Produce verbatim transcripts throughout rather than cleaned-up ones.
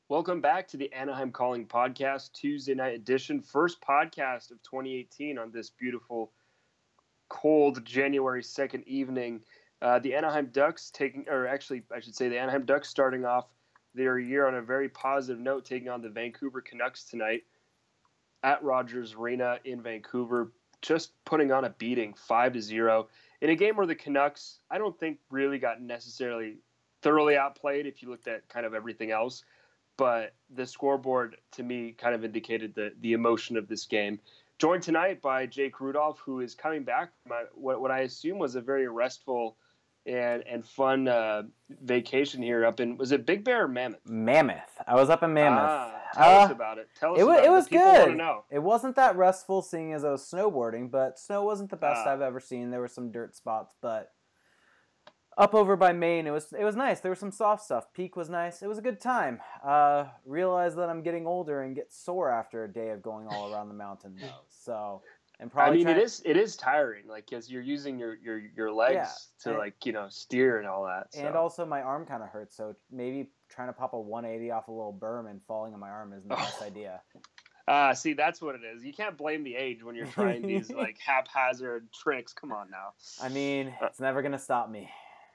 Welcome back to the Anaheim Calling Podcast, Tuesday night edition, first podcast of twenty eighteen on this beautiful, cold January second evening. Uh, the Anaheim Ducks taking, or actually, I should say the Anaheim Ducks starting off their year on a very positive note, taking on the Vancouver Canucks tonight at Rogers Arena in Vancouver, just putting on a beating, five to zero, in a game where the Canucks, I don't think really got necessarily thoroughly outplayed if you looked at kind of everything else. But the scoreboard, to me, kind of indicated the, the emotion of this game. Joined tonight by Jake Rudolph, who is coming back from a, what, what I assume was a very restful and and fun uh, vacation here up in, was it Big Bear or Mammoth? Mammoth. I was up in Mammoth. Ah, tell uh, us about it. Tell us it, about it. It was it. People good. want to know. It wasn't that restful seeing as I was snowboarding, but snow wasn't the best Ah. I've ever seen. There were some dirt spots, but up over by Maine, it was it was nice. There was some soft stuff. Peak was nice. It was a good time. Uh, realized that I'm getting older and get sore after a day of going all around the mountain, though. So, and probably I mean, trying, it is it is tiring, like, because you're using your, your, your legs Yeah, to, and- like, you know, steer and all that. So. and also my arm kind of hurts. So maybe trying to pop a one eighty off a little berm and falling on my arm isn't the best idea. Ah, see, that's what it is. You can't blame the age when you're trying these, like, haphazard tricks. Come on now. I mean, it's never gonna stop me.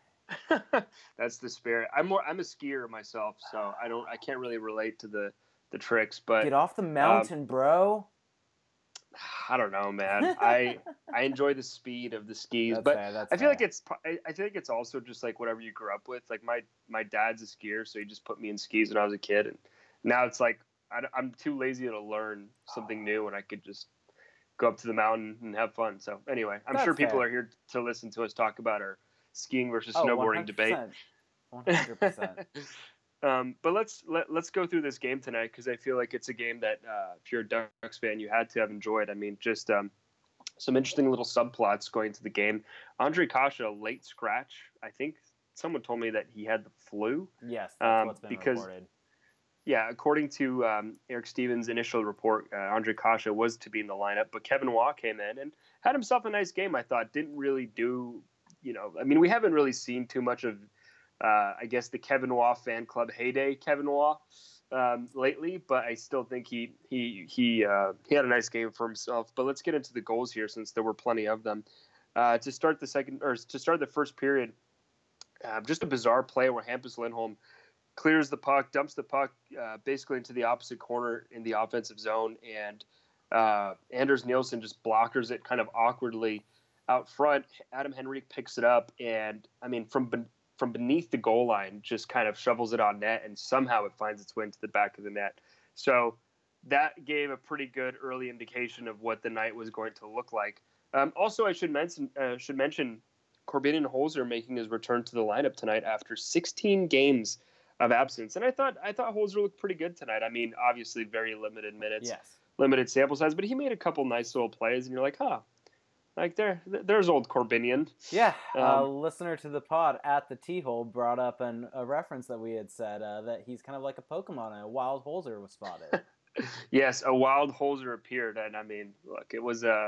That's the spirit. I'm more. I'm a skier myself, so I don't. I can't really relate to the the tricks. But Get off the mountain, bro. I don't know, man. I I enjoy the speed of the skis, That's but fair, that's I feel like fair. it's. I, I think it's also just like whatever you grew up with. Like my my dad's a skier, so he just put me in skis when I was a kid, and now it's like I, I'm too lazy to learn something new, and I could just go up to the mountain and have fun. So anyway, I'm That's sure people fair. are here to listen to us talk about our skiing versus Oh, snowboarding debate. one hundred percent. um, but let's let, let's go through this game tonight because I feel like it's a game that uh, if you're a Ducks fan, you had to have enjoyed. I mean, just um, some interesting little subplots going into the game. Andre Kasha, late scratch. I think someone told me that he had the flu. Yes, that's Um, what's been because- reported. Yeah, according to um, Eric Stevens' initial report, uh, Andre Kasha was to be in the lineup, but Kevin Waugh came in and had himself a nice game. I thought didn't really do, you know, I mean, we haven't really seen too much of, uh, I guess, the Kevin Waugh fan club heyday, Kevin Waugh, um, lately. But I still think he he he uh, he had a nice game for himself. But let's get into the goals here since there were plenty of them. Uh, to start the second or to start the first period, uh, just a bizarre play where Hampus Lindholm clears the puck, dumps the puck uh, basically into the opposite corner in the offensive zone, and uh, Anders Nielsen just blockers it kind of awkwardly out front. Adam Henrique picks it up, and I mean from ben- from beneath the goal line, just kind of shovels it on net, and somehow it finds its way into the back of the net. So that gave a pretty good early indication of what the night was going to look like. Um, also, I should mention uh, should mention Corbinian Holzer making his return to the lineup tonight after sixteen games of absence, and I thought I thought Holzer looked pretty good tonight. I mean, obviously very limited minutes, Yes. limited sample size, but he made a couple nice little plays, and you're like, huh, like there, there's old Corbinian. Yeah, a Um, listener to the pod at the T-hole brought up an, a reference that we had said uh, that he's kind of like a Pokemon and a wild Holzer was spotted. Yes, a wild Holzer appeared, and I mean, look, it was uh,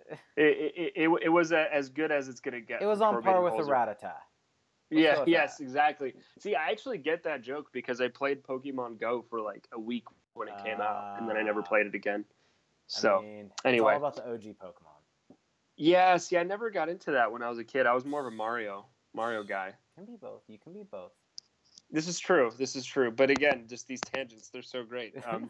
it it, it, it was uh, as good as it's gonna get. It was for on par with Corbinian a Holzer. Rattata. Let's Yeah, go with yes, that. exactly. See, I actually get that joke because I played Pokemon Go for like a week when it came out, and then I never Ah. played it again. So, I mean, anyway. it's all about the O G Pokemon. yeah, see, I never got into that when I was a kid. I was more of a Mario Mario guy. Can be both. You can be both. This is true. This is true. But again, just these tangents, they're so great. Um,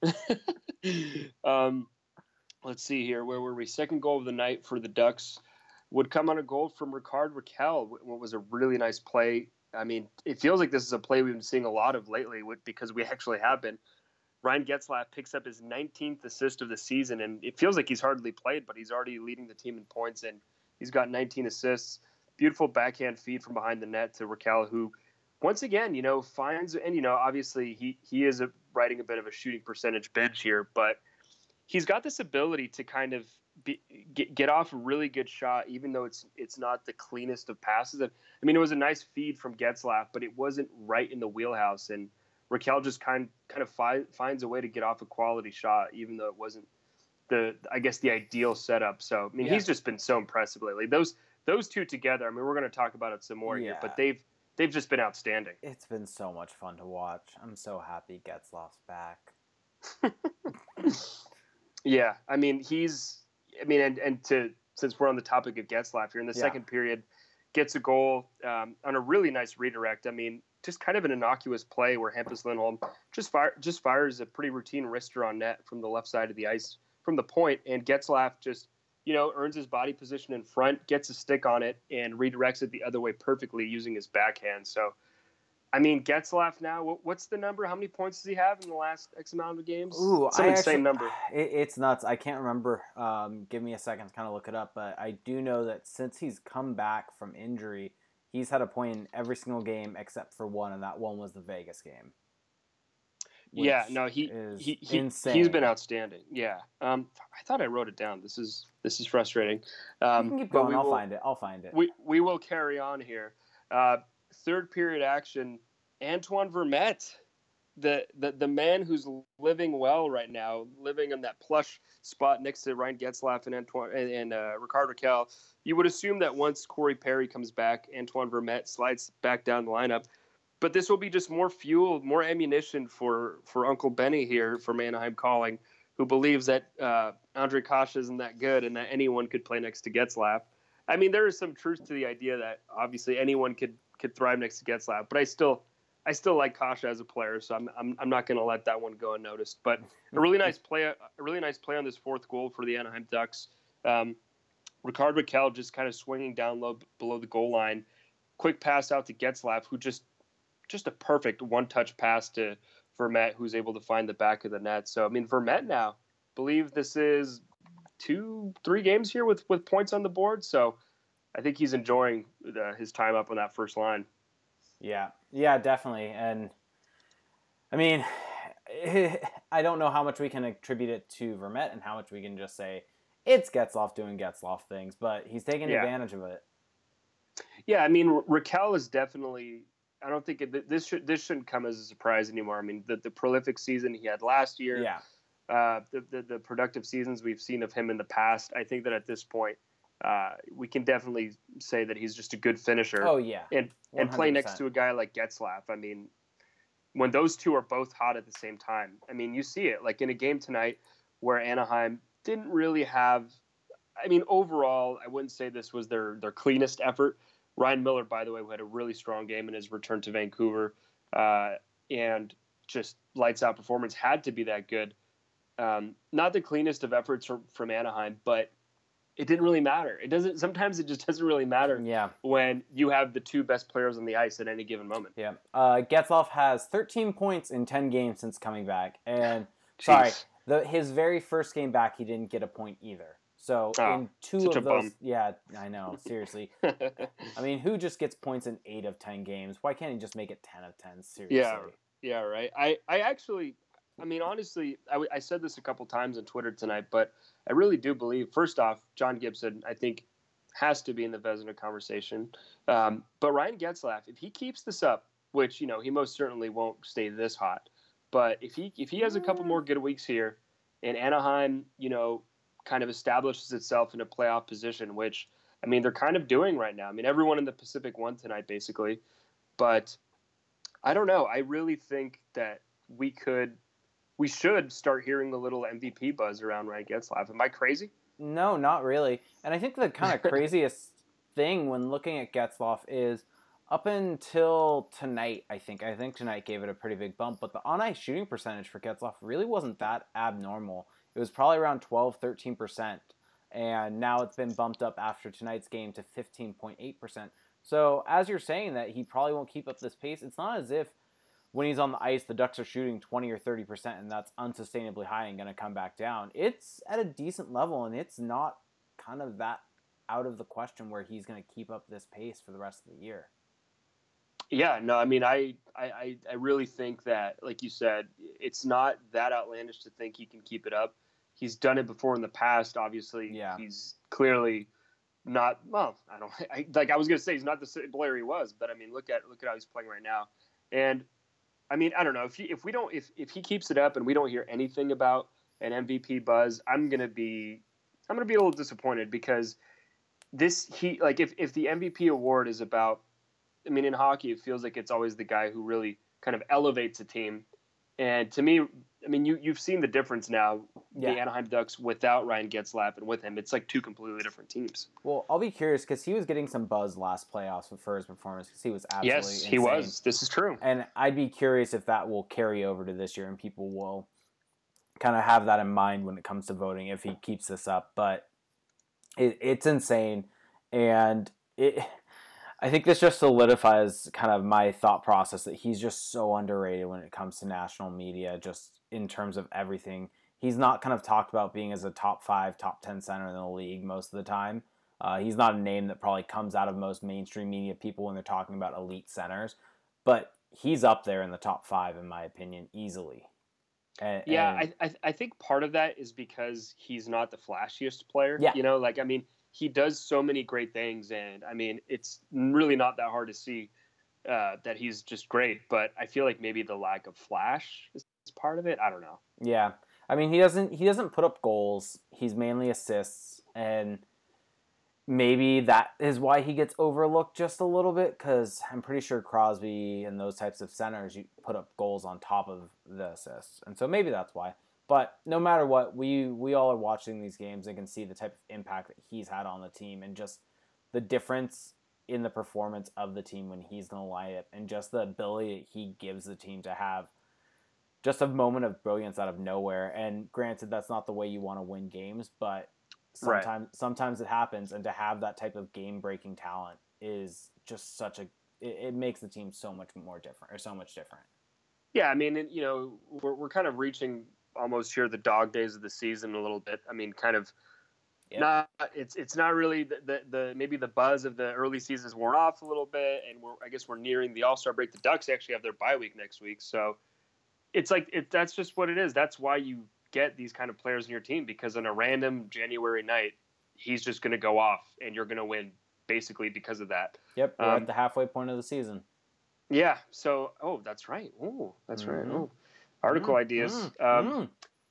um, let's see here. Where were we? Second goal of the night for the Ducks would come on a goal from Ricard Raquel. What was a really nice play. I mean, it feels like this is a play we've been seeing a lot of lately with, because we actually have been. Ryan Getzlaff picks up his nineteenth assist of the season, and it feels like he's hardly played, but he's already leading the team in points, and he's got nineteen assists. Beautiful backhand feed from behind the net to Raquel, who, once again, you know, finds, and, you know, obviously he, he is a, riding a bit of a shooting percentage bench here, but he's got this ability to kind of be, get, get off a really good shot, even though it's it's not the cleanest of passes. I mean, it was a nice feed from Getzlaff, but it wasn't right in the wheelhouse, and Raquel just kind kind of fi- finds a way to get off a quality shot, even though it wasn't the, I guess, the ideal setup. So, I mean, Yeah. he's just been so impressive lately. Those those two together, I mean, we're going to talk about it some more Yeah. here, but they've they've just been outstanding. It's been so much fun to watch. I'm so happy Getzlaf's back. Yeah, I mean he's. I mean, and and to since we're on the topic of Getzlaf here in the Yeah. second period, gets a goal um, on a really nice redirect. I mean, just kind of an innocuous play where Hampus Lindholm just fire just fires a pretty routine wrister on net from the left side of the ice from the point, and Getzlaf just you know earns his body position in front, gets a stick on it, and redirects it the other way perfectly using his backhand. So. I mean, Getzlaf now, what's the number? How many points does he have in the last X amount of games? Ooh, Some I insane actually, number. It, it's nuts. I can't remember. Um, give me a second to kind of look it up. But I do know that since he's come back from injury, he's had a point in every single game except for one, and that one was the Vegas game. Yeah, no, he he, he he's been outstanding. Yeah, um, I thought I wrote it down. This is this is frustrating. Um, you can keep going. I'll will, find it. I'll find it. We we will carry on here. Uh, third period action. Antoine Vermette, the, the the man who's living well right now, living in that plush spot next to Ryan Getzlaf and Antoine and, and uh, Rickard Rakell. You would assume that once Corey Perry comes back, Antoine Vermette slides back down the lineup. But this will be just more fuel, more ammunition for, for Uncle Benny here from Anaheim Calling, who believes that uh, Andre Kasha isn't that good and that anyone could play next to Getzlaf. I mean, there is some truth to the idea that obviously anyone could could thrive next to Getzlaf, but I still. I still like Kasha as a player, so I'm I'm, I'm not going to let that one go unnoticed. But a really nice play, a really nice play on this fourth goal for the Anaheim Ducks. Um, Rickard Rakell just kind of swinging down low below the goal line, quick pass out to Getzlaf, who just just a perfect one-touch pass to Vermette, who's able to find the back of the net. So I mean, Vermette now, believe this is two, three games here with with points on the board. So I think he's enjoying uh, his time up on that first line. Yeah, yeah, definitely. And I mean, I don't know how much we can attribute it to Vermette and how much we can just say it's Getzlaf doing Getzlaf things, but he's taking yeah. advantage of it. Yeah, I mean, Rakell is definitely. I don't think it, this should this shouldn't come as a surprise anymore. I mean, the, the prolific season he had last year, yeah, uh, the, the the productive seasons we've seen of him in the past. I think that at this point, uh, we can definitely say that he's just a good finisher. Oh yeah, and and play next to a guy like Getzlaf. I mean, when those two are both hot at the same time, I mean, you see it like in a game tonight where Anaheim didn't really have. I mean, overall, I wouldn't say this was their their cleanest effort. Ryan Miller, by the way, who had a really strong game in his return to Vancouver, uh, and just lights out performance, had to be that good. Um, not the cleanest of efforts from, from Anaheim, but it didn't really matter. It doesn't. Sometimes it just doesn't really matter. Yeah. When you have the two best players on the ice at any given moment. Yeah. Uh, Getzlaf has thirteen points in ten games since coming back, and sorry, the, his very first game back, he didn't get a point either. So oh, in two such of a those, bum. yeah, I know, seriously. I mean, who just gets points in eight of ten games? Why can't he just make it ten of ten? Seriously. Yeah, yeah, right. I, I actually, I mean, honestly, I, I said this a couple times on Twitter tonight, but I really do believe. First off, John Gibson, I think, has to be in the Vezina conversation. Um, but Ryan Getzlaf, if he keeps this up, which you know he most certainly won't stay this hot, but if he if he has a couple more good weeks here, and Anaheim, you know. kind of establishes itself in a playoff position, which, I mean, they're kind of doing right now. I mean, everyone in the Pacific won tonight, basically. But I don't know. I really think that we could, we should start hearing the little M V P buzz around Ryan Getzlaf. Am I crazy? No, not really. And I think the kind of craziest thing when looking at Getzlaf is up until tonight, I think. I think tonight gave it a pretty big bump, but the on-ice shooting percentage for Getzlaf really wasn't that abnormal. It was probably around twelve, thirteen percent, and now it's been bumped up after tonight's game to fifteen point eight percent. So as you're saying that he probably won't keep up this pace, it's not as if when he's on the ice, the Ducks are shooting twenty or thirty percent, and that's unsustainably high and going to come back down. It's at a decent level, and it's not kind of that out of the question where he's going to keep up this pace for the rest of the year. Yeah, no, I mean, I, I, I really think that, like you said, it's not that outlandish to think he can keep it up. He's done it before in the past. Obviously, yeah. He's clearly not. Well, I don't I, like. I was going to say he's not the player he was, but I mean, look at look at how he's playing right now. And I mean, I don't know if he, if we don't if if he keeps it up and we don't hear anything about an M V P buzz, I'm gonna be I'm gonna be a little disappointed because this he like if if the M V P award is about I mean, in hockey, it feels like it's always the guy who really kind of elevates a team. And to me, I mean, you, you've seen the difference now, Yeah. the Anaheim Ducks without Ryan Getzlaf and with him. It's like two completely different teams. Well, I'll be curious because he was getting some buzz last playoffs for his performance because he was absolutely Yes, insane. he was. This is true. And I'd be curious if that will carry over to this year and people will kind of have that in mind when it comes to voting if he keeps this up. But it, it's insane. And it, I think this just solidifies kind of my thought process that he's just so underrated when it comes to national media, just in terms of everything. He's not kind of talked about being as a top five, top ten center in the league most of the time. Uh, he's not a name that probably comes out of most mainstream media people when they're talking about elite centers, but he's up there in the top five, in my opinion, easily. And, yeah, and, I, I I think part of that is because he's not the flashiest player. Yeah. You know, like, I mean, he does so many great things, and I mean, it's really not that hard to see uh, that he's just great. But I feel like maybe the lack of flash is part of it. I don't know. Yeah, I mean, he doesn't he doesn't put up goals. He's mainly assists, and maybe that is why he gets overlooked just a little bit. Because I'm pretty sure Crosby and those types of centers, you put up goals on top of the assists, and so maybe that's why. But no matter what, we we all are watching these games and can see the type of impact that he's had on the team and just the difference in the performance of the team when he's in the lineup and just the ability that he gives the team to have just a moment of brilliance out of nowhere. And granted, that's not the way you want to win games, but sometimes right. sometimes it happens. And to have that type of game-breaking talent is just such a it, it makes the team so much more different or so much different. Yeah, I mean, you know, we're we're kind of reaching almost here the dog days of the season a little bit. I mean, kind of yep. not it's it's not really the, the the maybe the buzz of the early season's worn off a little bit, and we're I guess we're nearing the All-Star break. The Ducks actually have their bye week next week, so it's like it that's just what it is. That's why you get these kind of players in your team, because on a random January night, he's just going to go off, and you're going to win basically because of that. Yep, we're um, at the halfway point of the season. Yeah. So, oh, that's right. Oh, that's mm-hmm. right. Oh. Article mm, ideas. Mm, um,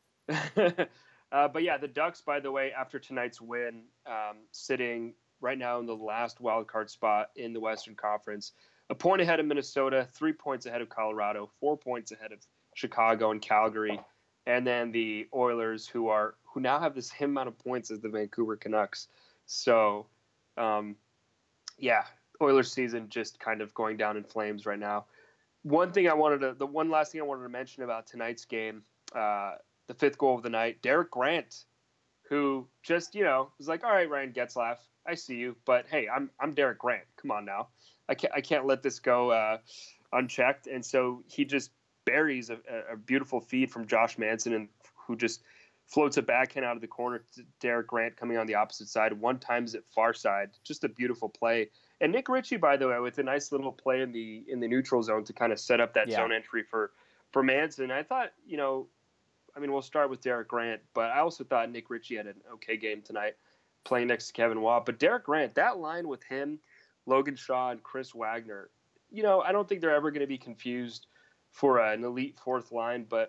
mm. uh, but yeah, the Ducks, by the way, after tonight's win, um, sitting right now in the last wild card spot in the Western Conference, a point ahead of Minnesota, three points ahead of Colorado, four points ahead of Chicago and Calgary, and then the Oilers, who are who now have the same amount of points as the Vancouver Canucks. So, um, yeah, Oilers season just kind of going down in flames right now. One thing I wanted to, the one last thing I wanted to mention about tonight's game, uh, the fifth goal of the night, Derek Grant, who just, you know, was like, all right, Ryan Getzlaf, I see you, but hey, I'm I'm Derek Grant. Come on now. I can't, I can't let this go uh, unchecked. And so he just buries a, a beautiful feed from Josh Manson, and who just floats a backhand out of the corner to Derek Grant coming on the opposite side. One times at far side. Just a beautiful play. And Nick Ritchie, by the way, with a nice little play in the in the neutral zone to kind of set up that yeah. zone entry for, for Manson. I thought, you know, I mean, we'll start with Derek Grant, but I also thought Nick Ritchie had an okay game tonight playing next to Kevin Watt. But Derek Grant, that line with him, Logan Shaw, and Chris Wagner, you know, I don't think they're ever going to be confused for an elite fourth line, but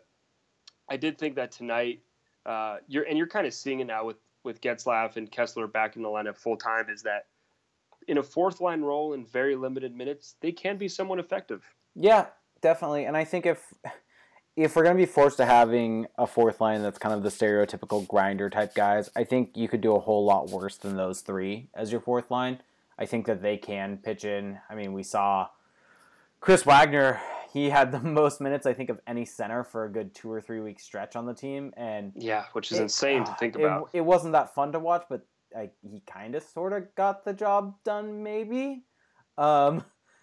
I did think that tonight, uh, you're and you're kind of seeing it now with, with Getzlaf and Kessler back in the lineup full time, is that in a fourth line role in very limited minutes, they can be somewhat effective. Yeah, definitely. And I think if if we're going to be forced to having a fourth line that's kind of the stereotypical grinder type guys, I think you could do a whole lot worse than those three as your fourth line. I think that they can pitch in. I mean, we saw Chris Wagner, he had the most minutes, I think, of any center for a good two or three week stretch on the team. And yeah, which is it, insane uh, to think it, about. It wasn't that fun to watch, but like, he kind of sort of got the job done, maybe. Um,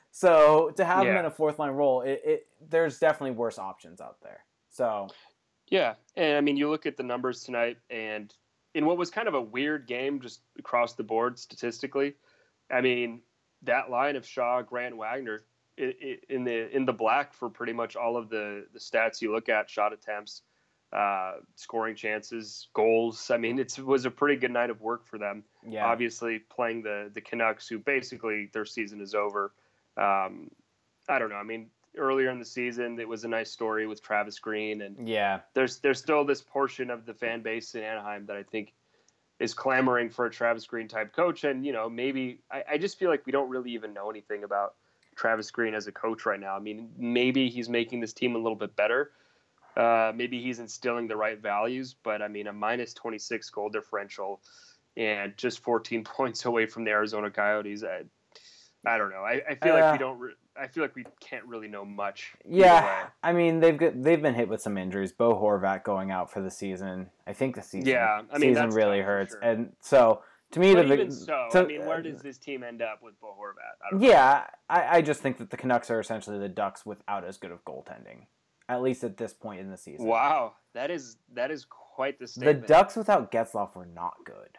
so to have yeah. him in a fourth line role, it, it there's definitely worse options out there. So yeah, and I mean, you look at the numbers tonight, and in what was kind of a weird game, just across the board statistically, I mean, that line of Shaw, Grant, Wagner, it, it, in the in the black for pretty much all of the the stats you look at: shot attempts, uh, scoring chances, goals. I mean, it was a pretty good night of work for them. Yeah. Obviously, playing the the Canucks, who basically their season is over. Um, I don't know. I mean, earlier in the season, it was a nice story with Travis Green, and yeah, there's there's still this portion of the fan base in Anaheim that I think is clamoring for a Travis Green type coach. And you know, maybe I, I just feel like we don't really even know anything about Travis Green as a coach right now. I mean, maybe he's making this team a little bit better. Uh, maybe he's instilling the right values, but I mean, a minus twenty-six goal differential and just fourteen points away from the Arizona Coyotes. I, I don't know. I, I feel uh, like we don't. Re- I feel like we can't really know much. Yeah, I mean they've got, they've been hit with some injuries. Bo Horvat going out for the season. I think the season. Yeah, I mean season really hurts, sure. and so to me, but the even so, to, I mean, where does this team end up with Bo Horvat? I don't yeah, I, I just think that the Canucks are essentially the Ducks without as good of goaltending, at least at this point in the season. Wow, that is that is quite the statement. The Ducks without Getzlaf were not good.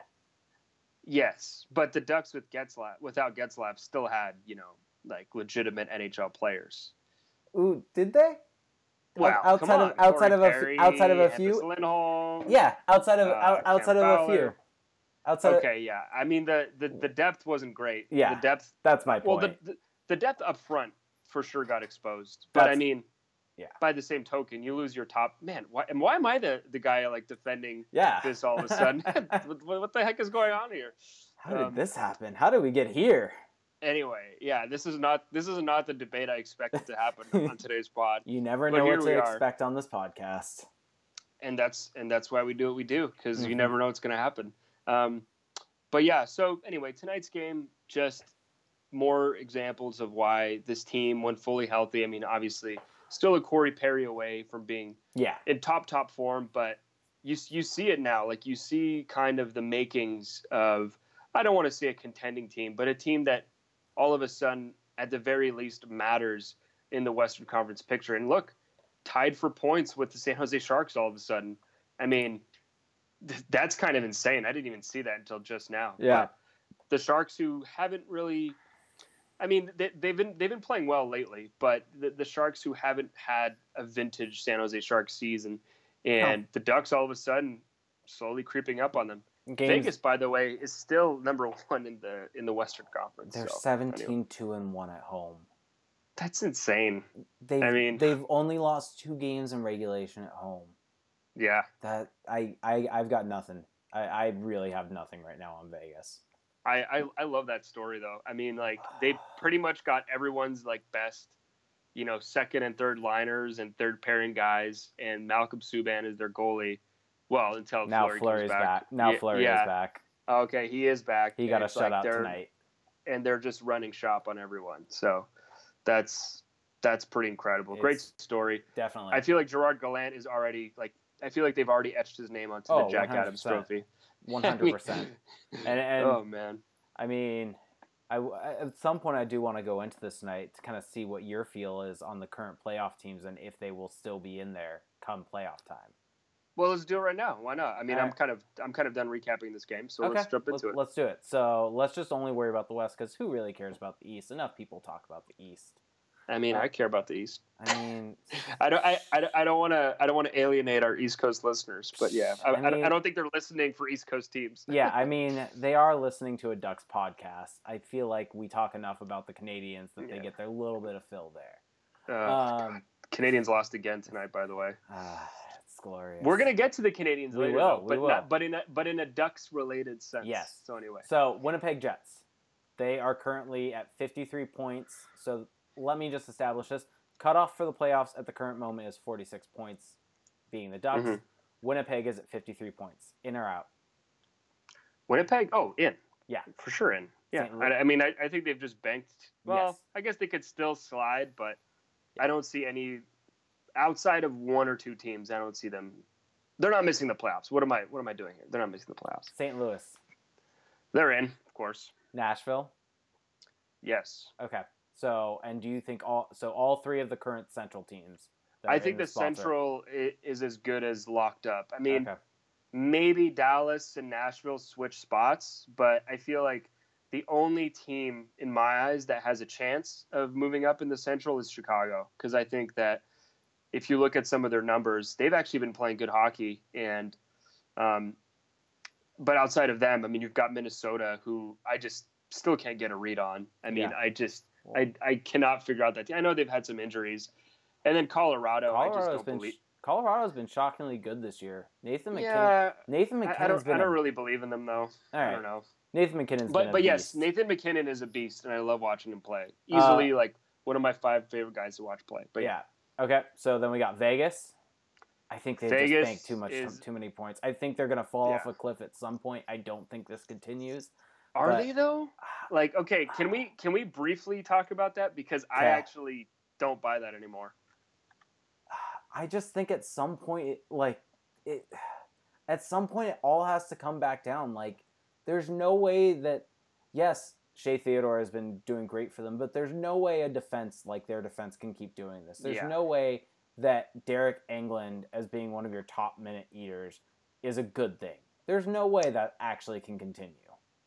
Yes, but the Ducks with Getzlaf without Getzlaf still had, you know, like legitimate N H L players. Ooh, did they? Well, outside come on. of outside Corey of a Perry, outside of a few. Lindholm, yeah, outside of uh, out, outside Cam of Fowler. a few. Outside okay, of, yeah. I mean the, the the depth wasn't great. Yeah, the depth. That's my point. Well, the, the the depth up front for sure got exposed. But That's, I mean, yeah. By the same token, you lose your top man. Why and why am I the, the guy like defending yeah. this all of a sudden? what, what the heck is going on here? How did um, this happen? How did we get here? Anyway, yeah, this is not this is not the debate I expected to happen on today's pod. You never But know here what we to are. expect on this podcast. And that's and that's why we do what we do, because Mhm. you never know what's going to happen. Um, but yeah, so anyway, tonight's game, just more examples of why this team, when fully healthy, I mean, obviously, still a Corey Perry away from being Yeah. in top top form, but you you see it now. Like you see kind of the makings of, I don't want to say a contending team, but a team that all of a sudden, at the very least, matters in the Western Conference picture. And look, tied for points with the San Jose Sharks all of a sudden. I mean, th- that's kind of insane. I didn't even see that until just now. Yeah. But the Sharks, who haven't really, I mean, they, they've been they've been playing well lately, but the, the Sharks who haven't had a vintage San Jose Sharks season, and Oh. the Ducks all of a sudden slowly creeping up on them. Games, Vegas, by the way, is still number one in the in the Western Conference. they're so, seventeen anyway. two and one at home. That's insane. They've, I mean- they've only lost two games in regulation at home. Yeah. That I, I I've got nothing. I, I really have nothing right now on Vegas. I, I, I love that story though. I mean, like they pretty much got everyone's like best, you know, second and third liners and third pairing guys, and Malcolm Subban is their goalie. Well, until Now Fleury Fleury's comes back. back. Now yeah, Fleury yeah. is back. Okay, he is back. He got a It's like shutout they're- tonight. and they're just running shop on everyone. So that's that's pretty incredible. Great It's- story. Definitely. I feel like Gerard Gallant is already like I feel like they've already etched his name onto Oh, the Jack one hundred Adams percent. trophy. One hundred percent. And and oh man. I mean, I, I- at some point I do want to go into this night to kind of see what your feel is on the current playoff teams and if they will still be in there come playoff time. Well, let's do it right now. Why not? I mean, All I'm right. kind of I'm kind of done recapping this game, so Okay, let's jump into let's, it. Let's do it. So let's just only worry about the West because who really cares about the East? Enough people talk about the East. I mean, I care about the East. I mean, I don't. I, I, I don't want to. I don't want to alienate our East Coast listeners, but yeah, I, I I, don't- mean- I don't think they're listening for East Coast teams. yeah, I mean, they are listening to a Ducks podcast. I feel like we talk enough about the Canadians that they Yeah. get their little bit of fill there. Uh, Um, Canadians lost again tonight, by the way. ah, it's glorious. We're gonna get to the Canadians We later, will, though, we but will. not, but in a but in a Ducks related sense. Yes. So anyway, So Winnipeg Jets, they are currently at fifty-three points. So let me just establish this: cutoff for the playoffs at the current moment is forty-six points, being the Ducks. Mhm. Winnipeg is at fifty-three points. In or out? Winnipeg. Oh, in. Yeah. For sure in. Yeah. Saint Louis. I, I mean, I, I think they've just banked. Well, Yes. I guess they could still slide, but I don't see any outside of one or two teams. I don't see them. They're not missing the playoffs. What am I? What am I doing here? They're not missing the playoffs. Saint Louis, They're in, of course. Nashville. Yes. Okay. So, and do you think all? So all three of the current Central teams. that I are think in the spots are- Central i- is as good as locked up. I mean, Okay. maybe Dallas and Nashville switch spots, but I feel like the only team in my eyes that has a chance of moving up in the Central is Chicago, because I think that if you look at some of their numbers, they've actually been playing good hockey. And, um, but outside of them, I mean, you've got Minnesota, who I just still can't get a read on. I mean, Yeah. I just I I cannot figure out that. I know they've had some injuries, and then Colorado, I just Colorado's don't been believe. Colorado's been shockingly good this year. Nathan McKinnon. Yeah, Nathan I, McKinnon's I don't. been. I don't a- really believe in them though. all I right. don't know. Nathan McKinnon's been But a but yes, beast. Nathan McKinnon is a beast, and I love watching him play. Easily like one of my five favorite guys to watch play. But yeah. Okay, so then we got Vegas. I think they just Vegas banked too much, is- too many points. I think they're gonna fall Yeah. off a cliff at some point. I don't think this continues. Are But- they though? Like, okay, can we can we briefly talk about that because I Okay. actually don't buy that anymore. I just think at some point, it, like it, at some point, it all has to come back down. Like, there's no way that, yes, Shea Theodore has been doing great for them, but there's no way a defense like their defense can keep doing this. There's Yeah. no way that Derek England, as being one of your top minute eaters, is a good thing. There's no way that actually can continue.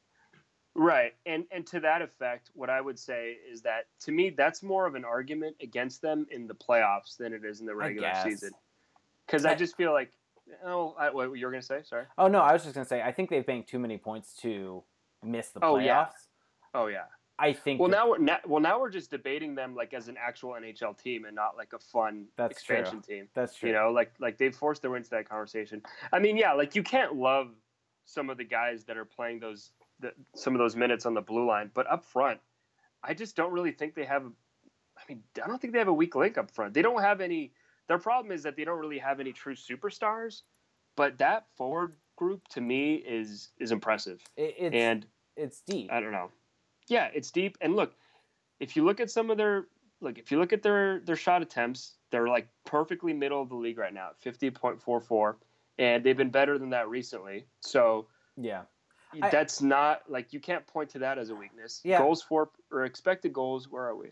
Right. And and to that effect, what I would say is that to me that's more of an argument against them in the playoffs than it is in the regular guess. season. Cuz I just feel like oh, I, what you were going to say? Sorry. Oh no, I was just gonna say I think they've banked too many points to miss the playoffs. Oh, yeah. Oh yeah. I think. Well, that- now we're now, well now we're just debating them like as an actual N H L team and not like a fun That's expansion true. team. that's true. You know, like like they've forced their way into that conversation. I mean, yeah, like you can't love some of the guys that are playing those the, some of those minutes on the blue line, but up front, I just don't really think they have. I mean, I don't think they have a weak link up front. They don't have any. Their problem is that they don't really have any true superstars. But that forward group to me is is impressive, It, it's and it's deep. I don't know. Yeah, it's deep. And look, if you look at some of their look, if you look at their their shot attempts, they're like perfectly middle of the league right now, fifty point four four, and they've been better than that recently. So Yeah. I- that's not like you can't point to that as a weakness. Yeah. Goals for or expected goals. Where are we?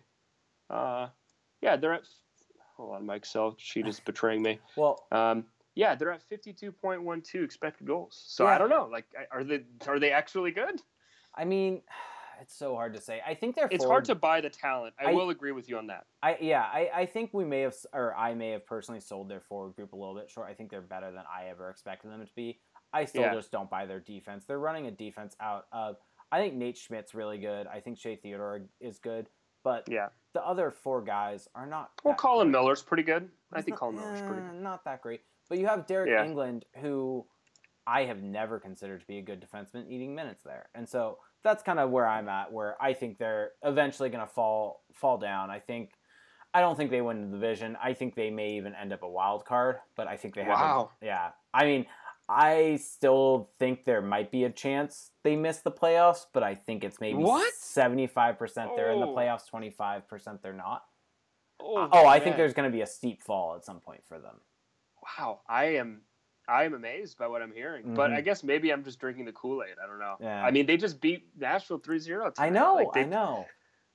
Uh, yeah, they're at. Hold on, my Excel sheet is betraying me. Well, Um, yeah, they're at fifty-two point one two expected goals. So Yeah. I don't know. Like, are they are they actually good? I mean, it's so hard to say. I think they're. It's forward, hard to buy the talent. I, I- will agree with you on that. I yeah. I, I think we may have, or I may have personally sold their forward group a little bit short. I think they're better than I ever expected them to be. I still Yeah. just don't buy their defense. They're running a defense out of. I think Nate Schmidt's really good. I think Shea Theodore is good, but Yeah. the other four guys are not. Well, that Colin great. Miller's pretty good. I He's think not- Colin Miller's pretty eh, good. Not that great. But you have Derek Yeah. England, who I have never considered to be a good defenseman, eating minutes there. And so that's kind of where I'm at, where I think they're eventually going to fall fall down. I think I don't think they win the division. I think they may even end up a wild card, but I think they have. Wow. A, yeah. I mean, I still think there might be a chance they miss the playoffs, but I think it's maybe What? seventy-five percent they're in the Oh. playoffs, twenty-five percent they're not. Oh, Oh, I think man. there's going to be a steep fall at some point for them. Wow, I am. I am amazed by what I'm hearing, but Mhm. I guess maybe I'm just drinking the Kool-Aid. I don't know. Yeah. I mean, they just beat Nashville three zero. I know, Like they, I know.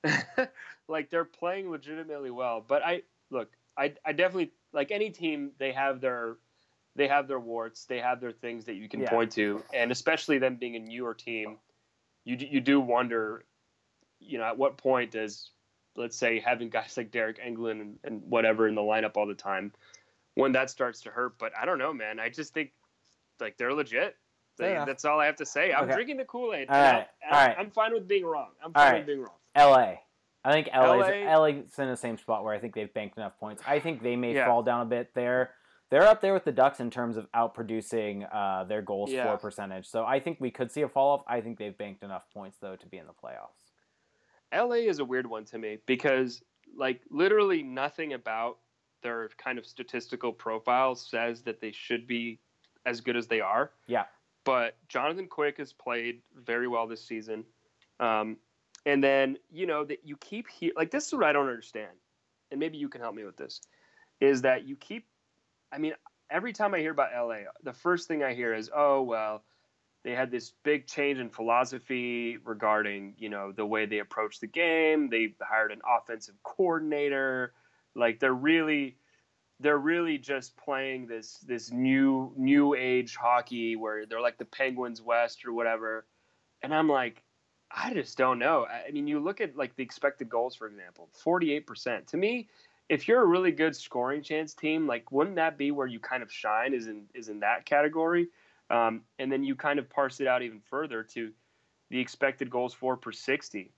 like they're playing legitimately well. But I look, I, I definitely like any team. They have their they have their warts. They have their things that you can Yeah. point to, and especially them being a newer team, you d- you do wonder, you know, at what point does let's say having guys like Derek England and, and whatever in the lineup all the time, when that starts to hurt. But I don't know, man. I just think like they're legit. Fair They, enough. that's all I have to say. I'm Okay. drinking the Kool-Aid. All and right, I'm, and all I'm- right. I'm fine with being wrong. I'm All fine right. with being wrong. L A. I think L A's, L A L A's in the same spot where I think they've banked enough points. I think they may Yeah. fall down a bit. They're they're up there with the Ducks in terms of outproducing uh, their goals Yeah. for percentage. So I think we could see a fall off. I think they've banked enough points though to be in the playoffs. L A is a weird one to me because like literally nothing about their kind of statistical profile says that they should be as good as they are. Yeah. But Jonathan Quick has played very well this season. Um, and then, you know, that you keep he- like this is what I don't understand. And maybe you can help me with this. Is that you keep I mean, every time I hear about L A, the first thing I hear is, "Oh, well, they had this big change in philosophy regarding, you know, the way they approach the game. They hired an offensive coordinator. Like they're really they're really just playing this this new new age hockey where they're like the Penguins West or whatever." And I'm like, I just don't know. I mean, you look at like the expected goals, for example, forty-eight percent. To me, if you're a really good scoring chance team, like wouldn't that be where you kind of shine is in is in that category? Um, and then you kind of parse it out even further to the expected goals for per sixty.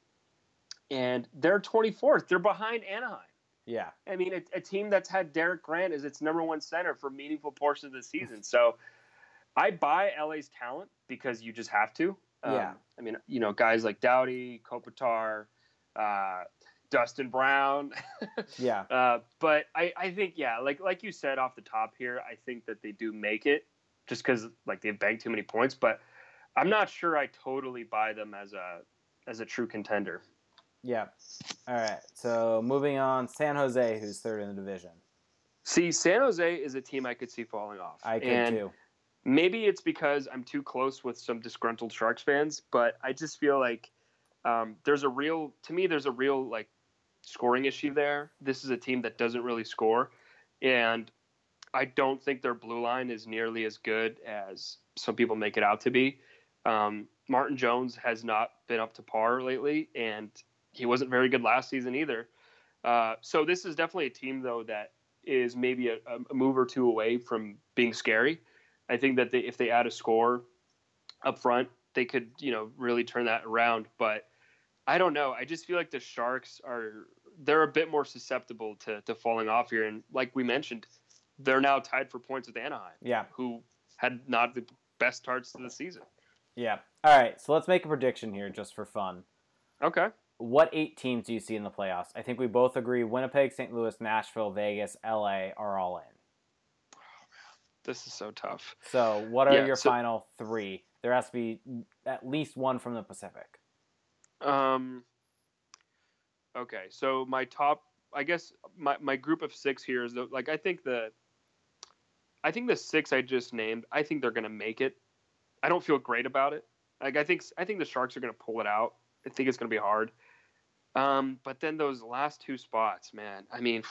And they're twenty-fourth. They're behind Anaheim. Yeah. I mean, a, a team that's had Derek Grant as its number one center for meaningful portions of the season. So I buy L A's talent because you just have to. Um, Yeah. I mean, you know, guys like Doughty, Kopitar, uh, Dustin Brown. Yeah. Uh, but I, I think, yeah, like like you said off the top here, I think that they do make it just because like they've banked too many points. But I'm not sure I totally buy them as a as a true contender. Yeah. All right. So moving on, San Jose, who's third in the division. See, San Jose is a team I could see falling off. I could and too. Maybe it's because I'm too close with some disgruntled Sharks fans, but I just feel like um, there's a real, to me, there's a real like scoring issue there. This is a team that doesn't really score, and I don't think their blue line is nearly as good as some people make it out to be. Um, Martin Jones has not been up to par lately, and he wasn't very good last season either. Uh, so this is definitely a team, though, that is maybe a, a move or two away from being scary. I think that they, if they add a score up front, they could, you know, really turn that around. But I don't know. I just feel like the Sharks are they're a bit more susceptible to, to falling off here. And like we mentioned, they're now tied for points with Anaheim, Yeah. who had not the best starts to the season. Yeah. All right. So let's make a prediction here just for fun. Okay. What eight teams do you see in the playoffs? I think we both agree Winnipeg, Saint Louis, Nashville, Vegas, L A are all in. This is so tough. So what are Yeah, your so- final three? There has to be at least one from the Pacific. Um. Okay, so my top, I guess my, my group of six here is the, like I think the, I think the six I just named, I think they're gonna make it. I don't feel great about it. Like I think I think the Sharks are gonna pull it out. I think it's gonna be hard. Um, but then those last two spots, man. I mean,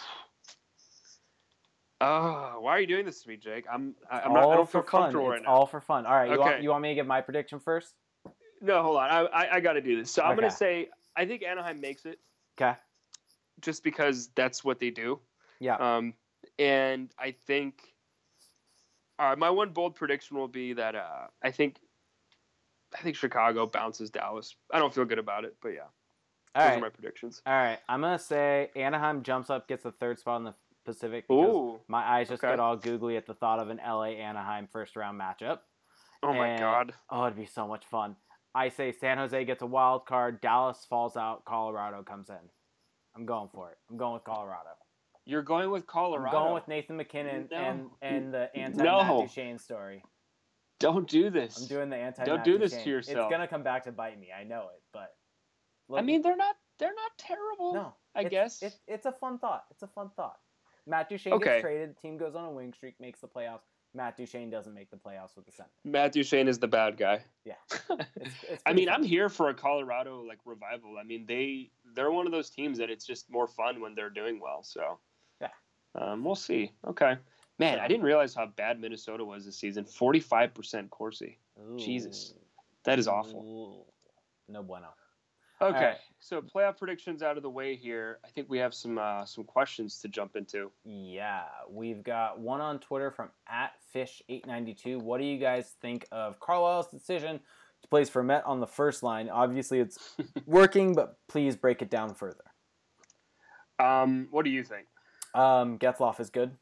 oh, why are you doing this to me, Jake? I'm I'm not. I don't feel comfortable fun. right It's now. all for fun. All right, you Okay. want you want me to give my prediction first? No, hold on. I I, I got to do this. So I'm Okay. gonna say I think Anaheim makes it. Okay. Just because that's what they do. Yeah. Um, and I think uh, my one bold prediction will be that uh, I think I think Chicago bounces Dallas. I don't feel good about it, but yeah, All those right. are my predictions. All right. I'm gonna say Anaheim jumps up, gets the third spot in the Pacific. Because Ooh, my eyes just okay. get all googly at the thought of an L A Anaheim first round matchup. oh my And- God. Oh, it'd be so much fun. I say San Jose gets a wild card. Dallas falls out. Colorado comes in. I'm going for it. I'm going with Colorado. You're going with Colorado. I'm going with Nathan McKinnon No. and, and the anti No. Matt Duchene story. Don't do this. I'm doing the anti Don't Matt do this Duchene. to yourself. It's gonna come back to bite me. I know it, but I mean, they're not. They're not terrible. no. I it's, guess. it, it's a fun thought. It's a fun thought. Matt Duchene Okay. gets traded. The team goes on a winning streak, makes the playoffs. Matt Duchene doesn't make the playoffs with the Senators. Matt Duchene is the bad guy. Yeah. It's, it's I pretty mean, fun. I'm here for a Colorado like revival. I mean, they they're one of those teams that it's just more fun when they're doing well. So, Yeah. um, we'll see. Okay, man, I didn't realize how bad Minnesota was this season. forty-five percent Corsi. Ooh. Jesus. That is awful. Ooh. No bueno. Okay, right. so playoff predictions out of the way here. I think we have some uh, some questions to jump into. Yeah, we've got one on Twitter from at fish eight ninety-two. What do you guys think of Carlisle's decision to place Vermette on the first line? Obviously, it's working, but please break it down further. Um, what do you think? Um, Getzlaf is good.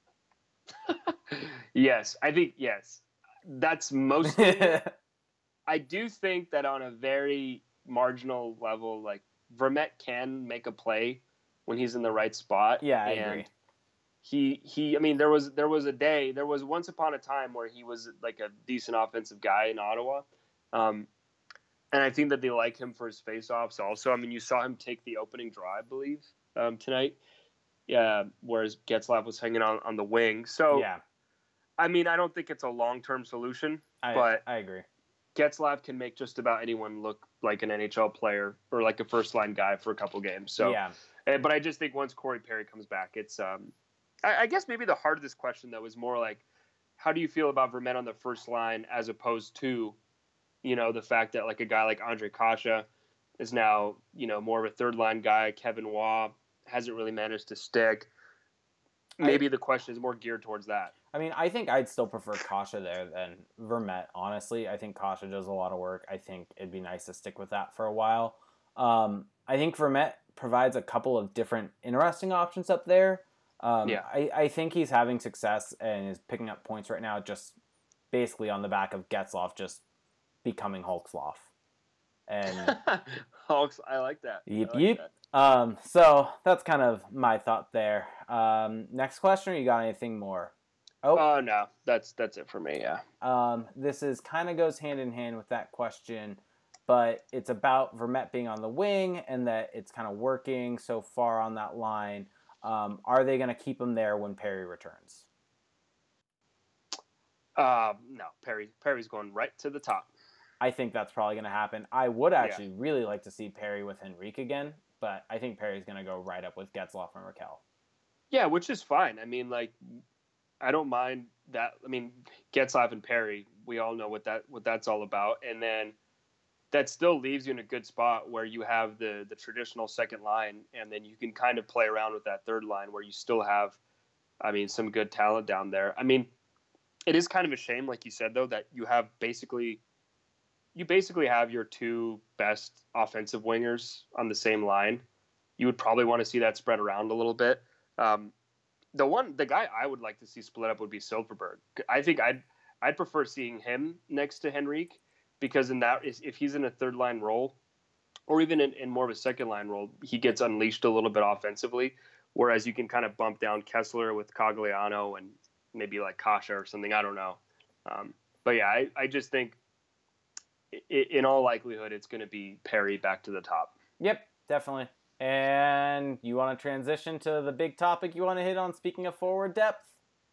Yes, I think yes. That's mostly. I do think that on a very marginal level, like Vermette can make a play when he's in the right spot. Yeah, I and agree. He he. I mean, there was there was a day, there was once upon a time where he was like a decent offensive guy in Ottawa, um, and I think that they like him for his faceoffs. Also, I mean, you saw him take the opening draw, I believe, um, tonight. Yeah, whereas Getzlaf was hanging on on the wing. So yeah, I mean, I don't think it's a long term solution, I, but I agree. Getzlaf can make just about anyone look like an N H L player or like a first line guy for a couple games. So, yeah, uh, but I just think once Corey Perry comes back, it's um, I, I guess maybe the heart of this question though is more like, how do you feel about Vermette on the first line as opposed to, you know, the fact that like a guy like Andre Kasha is now, you know, more of a third line guy. Kevin Waugh hasn't really managed to stick. Maybe I, the question is more geared towards that. I mean, I think I'd still prefer Kasha there than Vermette, honestly. I think Kasha does a lot of work. I think it'd be nice to stick with that for a while. Um, I think Vermette provides a couple of different interesting options up there. Um, Yeah. I, I think he's having success and is picking up points right now just basically on the back of Getzlaf just becoming Hulkslov. And Hawks, I like that. Yep, I like yep. that. Um, so that's kind of my thought there. Um, next question, or you got anything more? Oh uh, no, that's that's it for me. Yeah. Um, this is kind of goes hand in hand with that question, but it's about Vermette being on the wing and that it's kind of working so far on that line. Um, are they going to keep him there when Perry returns? Uh, no, Perry. Perry's going right to the top. I think that's probably going to happen. I would actually yeah. really like to see Perry with Henrique again, but I think Perry's going to go right up with Getzlaf and Rakell. Yeah, which is fine. I mean, like, I don't mind that. I mean, Getzlaf and Perry, we all know what that what that's all about. And then that still leaves you in a good spot where you have the the traditional second line, and then you can kind of play around with that third line where you still have, I mean, some good talent down there. I mean, it is kind of a shame, like you said, though, that you have basically you basically have your two best offensive wingers on the same line. You would probably want to see that spread around a little bit. Um, the one, the guy I would like to see split up would be Silfverberg. I think I'd I'd prefer seeing him next to Henrique, because in that, if he's in a third line role, or even in, in more of a second line role, he gets unleashed a little bit offensively. Whereas you can kind of bump down Kessler with Cogliano and maybe like Kasha or something. I don't know. Um, but yeah, I, I just think it, in all likelihood, it's going to be Perry back to the top. Yep, definitely. And you want to transition to the big topic you want to hit on, speaking of forward depth?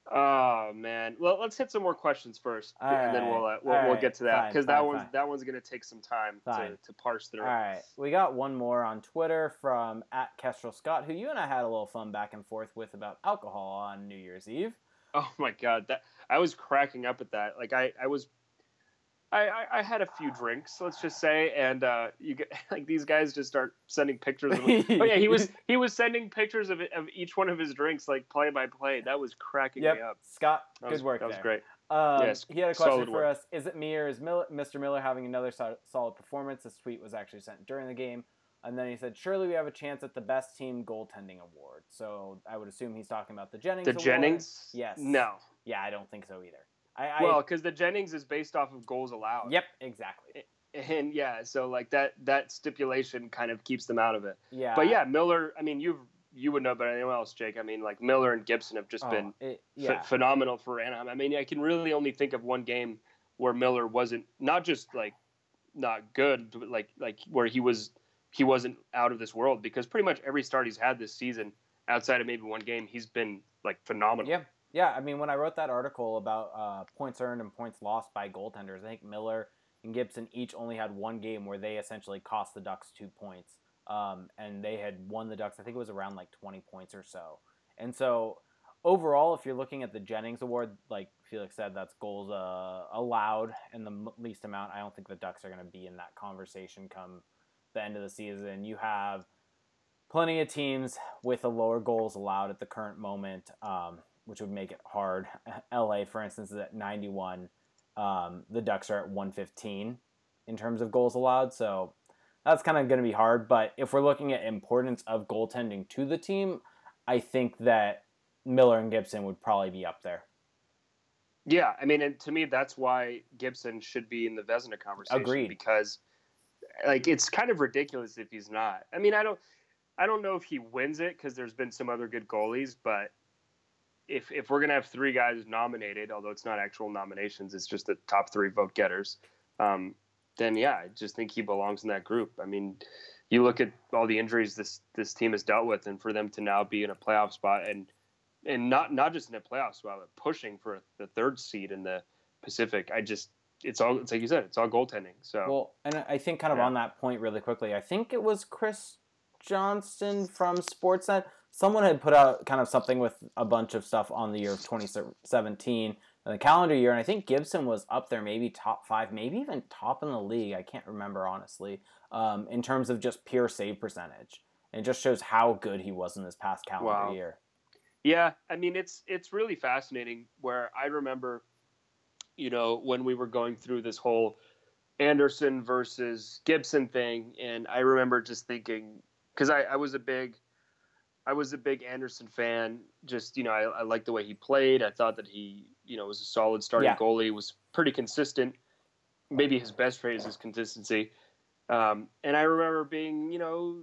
Oh man, well, let's hit some more questions first, all and right. then we'll uh, we'll, all we'll right. get to that, because that one's fine. that one's gonna take some time to, to parse through. All right, we got one more on Twitter from at Kestrel Scott, who you and I had a little fun back and forth with about alcohol on New Year's Eve. Oh my god, that I was cracking up at that. Like I, I was. I, I, I had a few drinks, let's just say, and uh, you get like these guys just start sending pictures. Of oh yeah, he was he was sending pictures of it, of each one of his drinks, like play by play. That was cracking yep. me up. Scott, that good was, work. That was there. great. Um, yes, he had a question for work. us. Is it me or is Miller, Mister Miller having another so- solid performance? This tweet was actually sent during the game, and then he said, "Surely we have a chance at the best team goaltending award." So I would assume he's talking about the Jennings. The award. Jennings? Yes. No. Yeah, I don't think so either. I, well, because the Jennings is based off of goals allowed. Yep, exactly. And yeah, so like that that stipulation kind of keeps them out of it. Yeah. But yeah, Miller. I mean, you you would know better than anyone else, Jake. I mean, like Miller and Gibson have just oh, been it, yeah. f- phenomenal for Anaheim. I mean, I can really only think of one game where Miller wasn't not just like not good, but like like where he was he wasn't out of this world, because pretty much every start he's had this season, outside of maybe one game, he's been like phenomenal. Yeah. Yeah, I mean, when I wrote that article about uh, points earned and points lost by goaltenders, I think Miller and Gibson each only had one game where they essentially cost the Ducks two points. Um, and they had won the Ducks, I think it was around like twenty points or so. And so overall, if you're looking at the Jennings Award, like Felix said, that's goals uh, allowed and the least amount. I don't think the Ducks are going to be in that conversation come the end of the season. You have plenty of teams with a lower goals allowed at the current moment, um, which would make it hard. L A, for instance, is at ninety-one. Um, the Ducks are at one fifteen in terms of goals allowed. So that's kind of going to be hard. But if we're looking at importance of goaltending to the team, I think that Miller and Gibson would probably be up there. Yeah, I mean, and to me, that's why Gibson should be in the Vezina conversation. Agreed. Because, like, it's kind of ridiculous if he's not. I mean, I don't, I don't know if he wins it, because there's been some other good goalies, but if if we're gonna have three guys nominated, although it's not actual nominations, it's just the top three vote getters, um, then yeah, I just think he belongs in that group. I mean, you look at all the injuries this this team has dealt with, and for them to now be in a playoff spot, and and not not just in a playoff spot, but pushing for the third seed in the Pacific, I just it's all it's like you said, it's all goaltending. So well, and I think kind of yeah. on that point really quickly, I think it was Chris Johnston from Sportsnet. Someone had put out kind of something with a bunch of stuff on the year of twenty seventeen, the calendar year, and I think Gibson was up there, maybe top five, maybe even top in the league. I can't remember, honestly, um, in terms of just pure save percentage. And it just shows how good he was in this past calendar wow. year. Yeah, I mean, it's it's really fascinating, where I remember, you know, when we were going through this whole Anderson versus Gibson thing, and I remember just thinking, because I, I was a big... I was a big Anderson fan. Just, you know, I, I liked the way he played. I thought that he, you know, was a solid starting yeah. goalie. Was pretty consistent. Maybe his best phrase is consistency. Um, and I remember being, you know,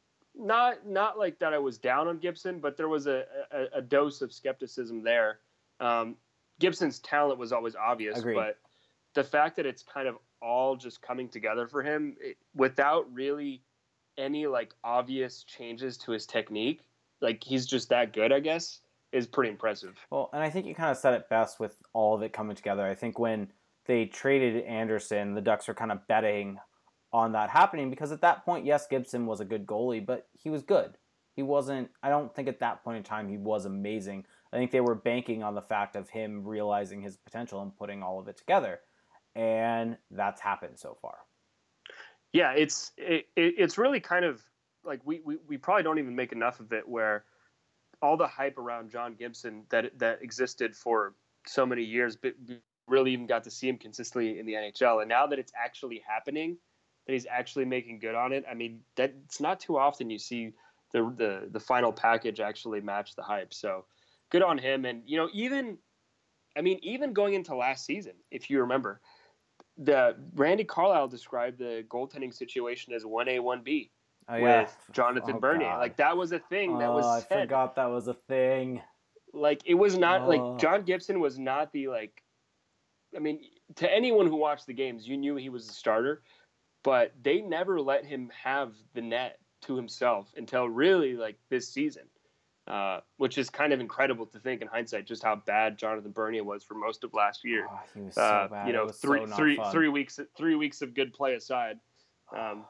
not not like that I was down on Gibson, but there was a, a, a dose of skepticism there. Um, Gibson's talent was always obvious, Agreed. but the fact that it's kind of all just coming together for him it, without really any like obvious changes to his technique, like he's just that good, I guess, is pretty impressive. Well, and I think you kind of said it best with all of it coming together. I think when they traded Anderson, the Ducks were kind of betting on that happening because at that point, yes, Gibson was a good goalie, but he was good. He wasn't, I don't think at that point in time he was amazing. I think they were banking on the fact of him realizing his potential and putting all of it together. And that's happened so far. Yeah, it's it, it's really kind of like we, we, we probably don't even make enough of it where all the hype around John Gibson that that existed for so many years, but really even got to see him consistently in the N H L. And now that it's actually happening, that he's actually making good on it. I mean, that it's not too often you see the the the final package actually match the hype. So good on him. And you know, even I mean, even going into last season, if you remember, the Randy Carlyle described the goaltending situation as one A, one B oh, yeah. with Jonathan oh, Bernier. God. Like that was a thing that oh, was I said. forgot that was a thing. Like it was not oh. like John Gibson was not the like. I mean, to anyone who watched the games, you knew he was the starter, but they never let him have the net to himself until really like this season. Uh, which is kind of incredible to think in hindsight, just how bad Jonathan Bernier was for most of last year. Oh, he was so uh, bad. You know, it was three, so not three, fun. three weeks, three weeks of good play aside. Um,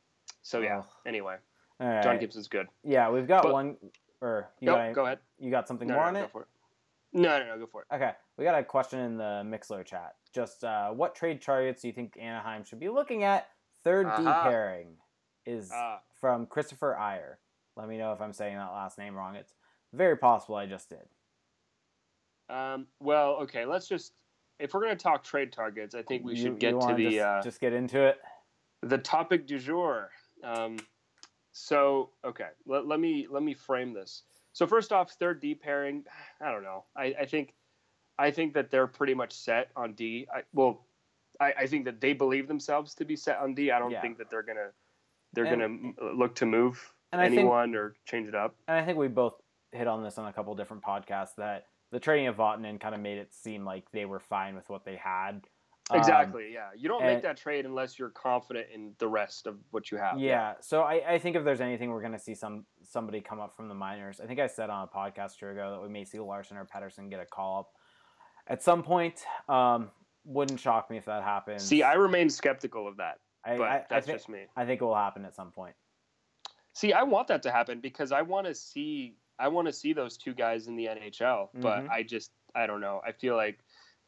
so yeah. Oh. Anyway, All right. John Gibson's good. Yeah, we've got But, one. Or you no, got, go ahead. You got something No, more no, on no, it? Go for it. No, no, no, go for it. Okay, we got a question in the Mixler chat. Just uh, what trade targets do you think Anaheim should be looking at? Third D Uh-huh. pairing is Uh, from Christopher Iyer. Let me know if I'm saying that last name wrong. It's very possible I just did. um, well, okay, let's just, if we're going to talk trade targets, I think we you, should get you to the just, uh, just get into it. the topic du jour. Um, so, okay, let, let me let me frame this. So first off, third D pairing, I don't know. I, I think I think that they're pretty much set on D. I, well, I, I think that they believe themselves to be set on D. I don't Yeah. think that they're gonna they're And- gonna look to move and I think- anyone or change it up. And I think we both hit on this on a couple different podcasts that the trading of Vatanen kind of made it seem like they were fine with what they had. Um, Exactly. Yeah. You don't and- make that trade unless you're confident in the rest of what you have. Yeah, so I, I think if there's anything we're going to see some somebody come up from the minors, I think I said on a podcast a year ago that we may see Larson or Pettersson get a call up at some point. Um, wouldn't shock me if that happens. See, I remain skeptical of that, I, but I, I that's thi- just me. I think it will happen at some point. See, I want that to happen because I want to see I want to see those two guys in the N H L, but Mhm. I just I don't know. I feel like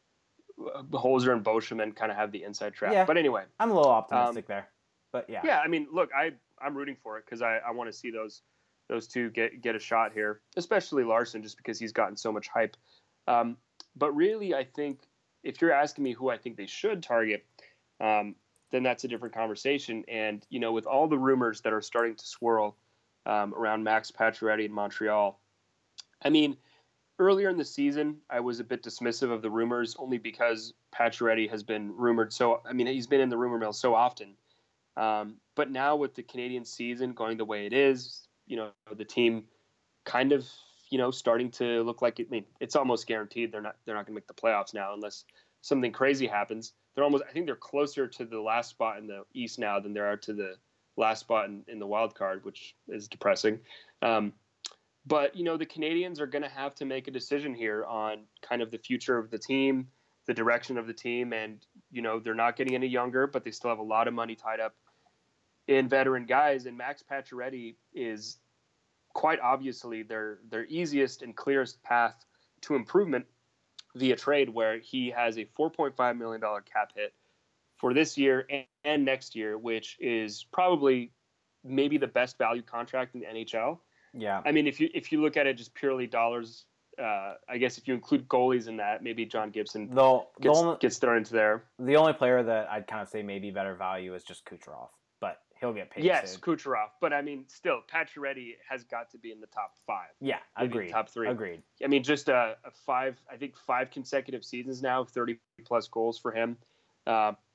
Holzer and Boschman kind of have the inside track. Yeah. But anyway, I'm a little optimistic there, but yeah. yeah, I mean, look, I I'm rooting for it because I, I want to see those those two get get a shot here, especially Larson, just because he's gotten so much hype. Um, but really, I think if you're asking me who I think they should target, um, then that's a different conversation. And you know, with all the rumors that are starting to swirl um, around Max Pacioretty in Montreal, I mean, earlier in the season, I was a bit dismissive of the rumors only because Pacioretty has been rumored. So, I mean, he's been in the rumor mill so often. Um, but now with the Canadian season going the way it is, you know, the team kind of, you know, starting to look like it. I mean, it's almost guaranteed they're not they're not going to make the playoffs now unless something crazy happens. They're almost, I think they're closer to the last spot in the East now than they are to the last spot in, in the wild card, which is depressing. Um, But, you know, the Canadians are going to have to make a decision here on kind of the future of the team, the direction of the team. And, you know, they're not getting any younger, but they still have a lot of money tied up in veteran guys. And Max Pacioretty is quite obviously their, their easiest and clearest path to improvement via trade, where he has a four point five million dollars cap hit for this year and, and next year, which is probably maybe the best value contract in the N H L. Yeah. I mean, if you if you look at it just purely dollars, uh, I guess if you include goalies in that, maybe John Gibson The, the, gets, only, gets thrown into there. the only player that I'd kind of say maybe better value is just Kucherov, but he'll get paid Yes, soon. Kucherov. But, I mean, still, Pacioretty has got to be in the top five. Yeah, maybe agreed. Top three. Agreed. I mean, just a, a five, I think five consecutive seasons now, thirty-plus goals for him. Uh,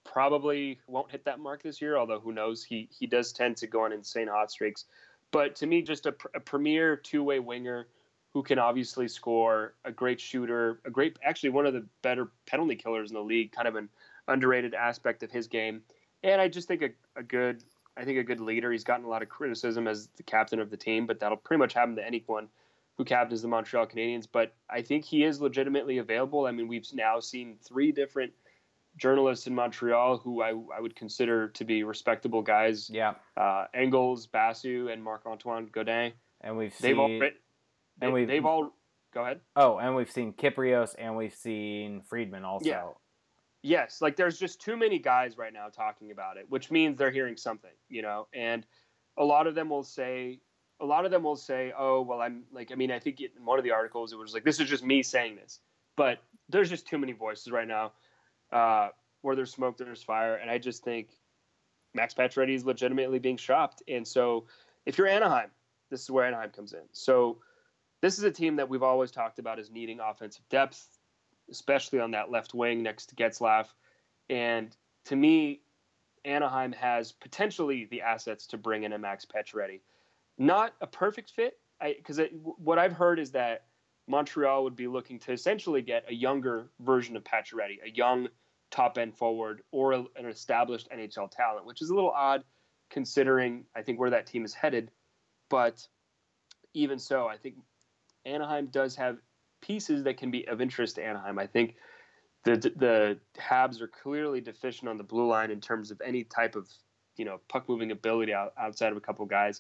probably won't hit that mark this year, although who knows? He he does tend to go on insane hot streaks. But to me, just a, a premier two-way winger who can obviously score, a great shooter, a great, actually one of the better penalty killers in the league, kind of an underrated aspect of his game. And I just think a, a good, I think a good leader. He's gotten a lot of criticism as the captain of the team, but that'll pretty much happen to anyone who captains the Montreal Canadiens. But I think he is legitimately available. I mean, we've now seen three different journalists in Montreal who I, I would consider to be respectable guys. Yeah. Uh, Engels, Basu, and Marc-Antoine Godin. And we've they've seen, all written, they, and we've, they've all go ahead. Oh, and we've seen Kyprios and we've seen Friedman also. Yeah. Yes, like there's just too many guys right now talking about it, which means they're hearing something, you know. And a lot of them will say, a lot of them will say, "Oh, well, I'm like, I mean, I think in one of the articles it was like, this is just me saying this," but there's just too many voices right now. Uh, where there's smoke, there's fire. And I just think Max Pacioretty is legitimately being shopped. And so if you're Anaheim, this is where Anaheim comes in. So this is a team that we've always talked about as needing offensive depth, especially on that left wing next to Getzlaf. And to me, Anaheim has potentially the assets to bring in a Max Pacioretty. Not a perfect fit, because what I've heard is that Montreal would be looking to essentially get a younger version of Pacioretty, a young top-end forward or a, an established N H L talent, which is a little odd considering, I think, where that team is headed. But even so, I think Anaheim does have pieces that can be of interest to Anaheim. I think the the Habs are clearly deficient on the blue line in terms of any type of, you know, puck-moving ability out, outside of a couple guys.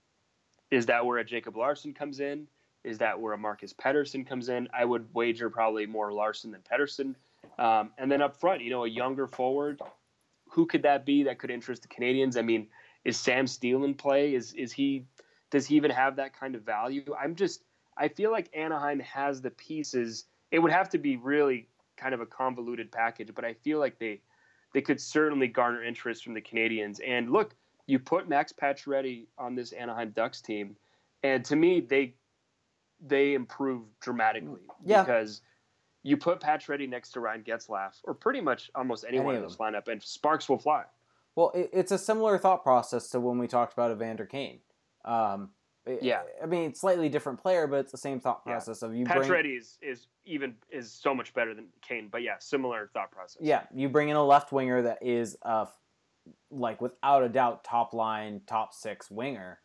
Is that where a Jacob Larson comes in? Is that where a Marcus Pettersson comes in? I would wager probably more Larson than Pettersson. Um, and then up front, you know, a younger forward, who could that be that could interest the Canadians? I mean, is Sam Steele in play? Is is he? Does he even have that kind of value? I'm just, I feel like Anaheim has the pieces. It would have to be really kind of a convoluted package, but I feel like they they could certainly garner interest from the Canadians. And look, you put Max Pacioretty on this Anaheim Ducks team, and to me, they they improve dramatically yeah. because you put Pacioretty next to Ryan Getzlaf, or pretty much almost anyone Any in this lineup, and sparks will fly. Well, it, it's a similar thought process to when we talked about Evander Kane. Um, it, yeah, I mean, slightly different player, but it's the same thought process yeah. of you. Pacioretty bring... is, is even is so much better than Kane, but yeah, similar thought process. Yeah, you bring in a left winger that is a, like without a doubt, top line, top six winger,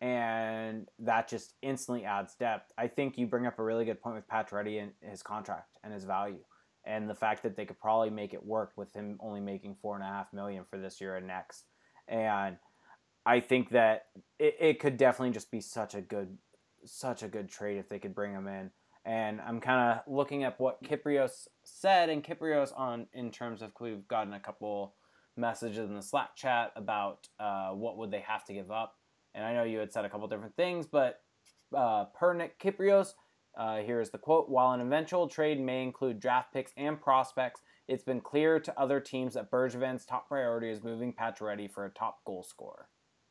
and that just instantly adds depth. I think you bring up a really good point with Pacioretty and his contract and his value, and the fact that they could probably make it work with him only making four and a half million for this year and next. And I think that it, it could definitely just be such a good, such a good trade if they could bring him in. And I'm kind of looking at what Kyprios said, and Kyprios on in terms of, we've gotten a couple messages in the Slack chat about uh, what would they have to give up. And I know you had said a couple different things, but uh, per Nick Kyprios, uh, here's the quote: "While an eventual trade may include draft picks and prospects, it's been clear to other teams that Bergevin's top priority is moving Pacioretty for a top goal scorer."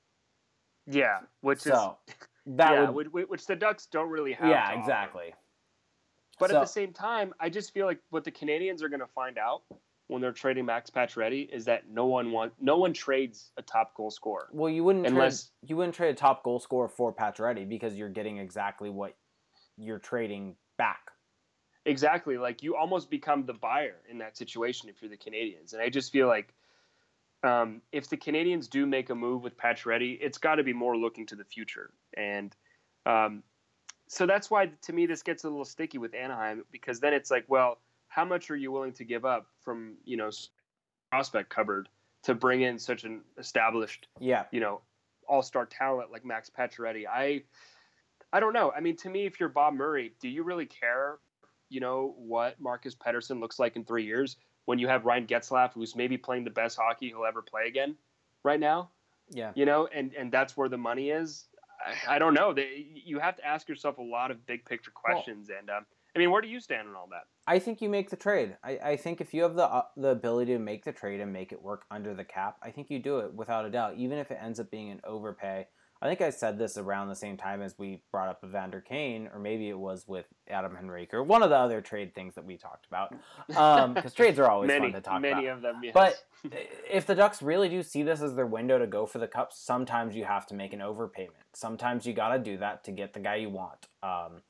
Yeah, which so, is that yeah, would, which, which the Ducks don't really have. Yeah, exactly. But so, at the same time, I just feel like what the Canadians are going to find out when they're trading Max Pacioretty is that no one want, no one trades a top goal scorer. Well, you wouldn't unless trade, you wouldn't trade a top goal scorer for Pacioretty because you're getting exactly what you're trading back. Exactly, like you almost become the buyer in that situation if you're the Canadians, and I just feel like um, if the Canadians do make a move with Pacioretty, it's got to be more looking to the future, and um, so that's why to me this gets a little sticky with Anaheim, because then it's like, well, how much are you willing to give up from, you know, prospect cupboard to bring in such an established, yeah, you know, all-star talent like Max Pacioretty? I, I don't know. I mean, to me, if you're Bob Murray, do you really care, you know, what Marcus Pettersson looks like in three years when you have Ryan Getzlaf, who's maybe playing the best hockey he'll ever play again right now? Yeah. You know, and, and that's where the money is. I, I don't know. They, you have to ask yourself a lot of big picture questions. Well, and, um, I mean, where do you stand on all that? I think you make the trade. I, I think if you have the uh, the ability to make the trade and make it work under the cap, I think you do it without a doubt, even if it ends up being an overpay. I think I said this around the same time as we brought up Evander Kane, or maybe it was with Adam Henrique, or one of the other trade things that we talked about. Because um, trades are always many, fun to talk many about. of them, yes. But if the Ducks really do see this as their window to go for the Cup, sometimes you have to make an overpayment. Sometimes you got to do that to get the guy you want. Um,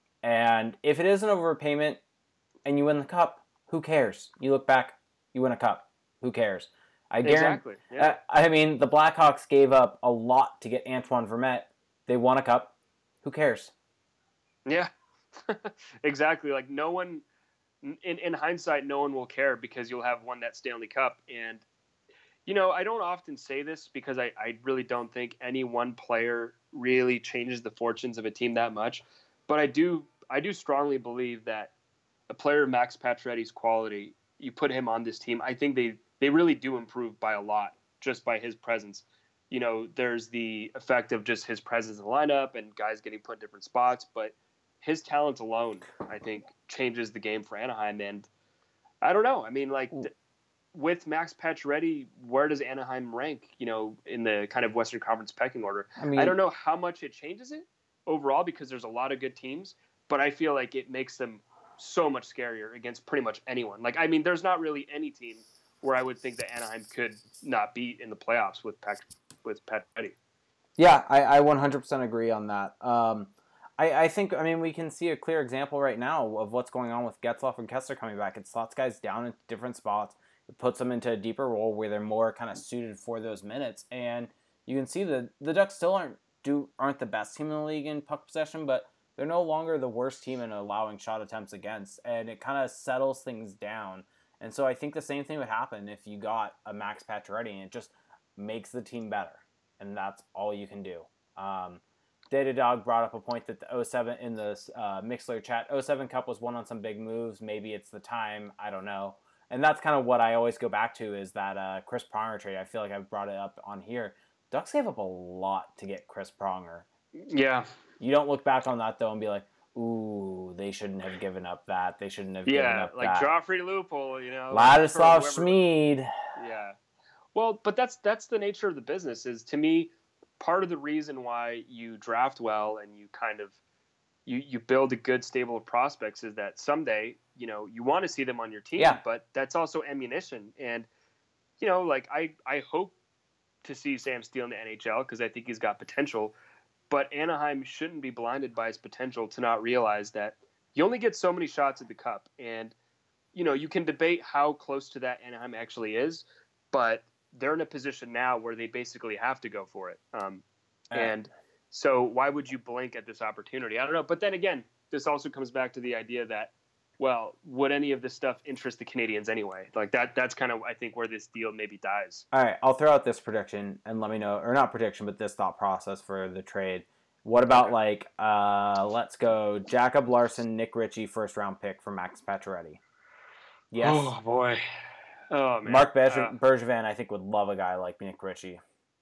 and if it is an overpayment and you win the Cup, who cares? You look back, you win a Cup. Who cares? I exactly. Yeah. I mean, the Blackhawks gave up a lot to get Antoine Vermette. They won a Cup. Who cares? Yeah, exactly. Like no one, in in hindsight, no one will care because you'll have won that Stanley Cup. And you know, I don't often say this because I I really don't think any one player really changes the fortunes of a team that much. But I do I do strongly believe that a player of Max Pacioretty's quality, you put him on this team, I think they. They really do improve by a lot just by his presence. You know, there's the effect of just his presence in the lineup and guys getting put in different spots, but his talent alone, I think, changes the game for Anaheim. And I don't know. I mean, like th- with Max Pacioretty, where does Anaheim rank, you know, in the kind of Western Conference pecking order? I mean, I don't know how much it changes it overall because there's a lot of good teams, but I feel like it makes them so much scarier against pretty much anyone. Like, I mean, there's not really any team where I would think that Anaheim could not beat in the playoffs with Pat, with Pacioretty. Yeah, I, I one hundred percent agree on that. Um, I, I think, I mean, we can see a clear example right now of what's going on with Getzlaf and Kessler coming back. It slots guys down into different spots. It puts them into a deeper role where they're more kind of suited for those minutes. And you can see that the Ducks still aren't do aren't the best team in the league in puck possession, but they're no longer the worst team in allowing shot attempts against. And it kind of settles things down. And so I think the same thing would happen if you got a Max Pacioretty, and it just makes the team better. And that's all you can do. Um, Data Dog brought up a point that the oh seven in the uh, Mixler chat, oh seven Cup was won on some big moves. Maybe it's the time. I don't know. And that's kind of what I always go back to is that uh, Chris Pronger trade. I feel like I've brought it up on here. Ducks gave up a lot to get Chris Pronger. Yeah. You don't look back on that, though, and be like, ooh, they shouldn't have given up that. They shouldn't have yeah, given up like that. Yeah, like Joffrey Lupul, you know. Ladislav Schmid. Yeah. Well, but that's that's the nature of the business is, to me, part of the reason why you draft well and you kind of you, you build a good stable of prospects is that someday, you know, you want to see them on your team, yeah. but that's also ammunition. And, you know, like I, I hope to see Sam Steele in the N H L because I think he's got potential. But Anaheim shouldn't be blinded by his potential to not realize that you only get so many shots at the Cup. And, you know, you can debate how close to that Anaheim actually is, but they're in a position now where they basically have to go for it. Um, uh, and so why would you blink at this opportunity? I don't know. But then again, this also comes back to the idea that, well, would any of this stuff interest the Canadians anyway? Like that, that's kind of, I think, where this deal maybe dies. All right, I'll throw out this prediction and let me know, or not prediction, but this thought process for the trade. What about, like, uh, let's go Jacob Larson, Nick Ritchie, first round pick for Max Pacioretty? Yes. Oh, boy. Oh, man. Mark Berge- uh, Bergevin, I think, would love a guy like Nick Ritchie.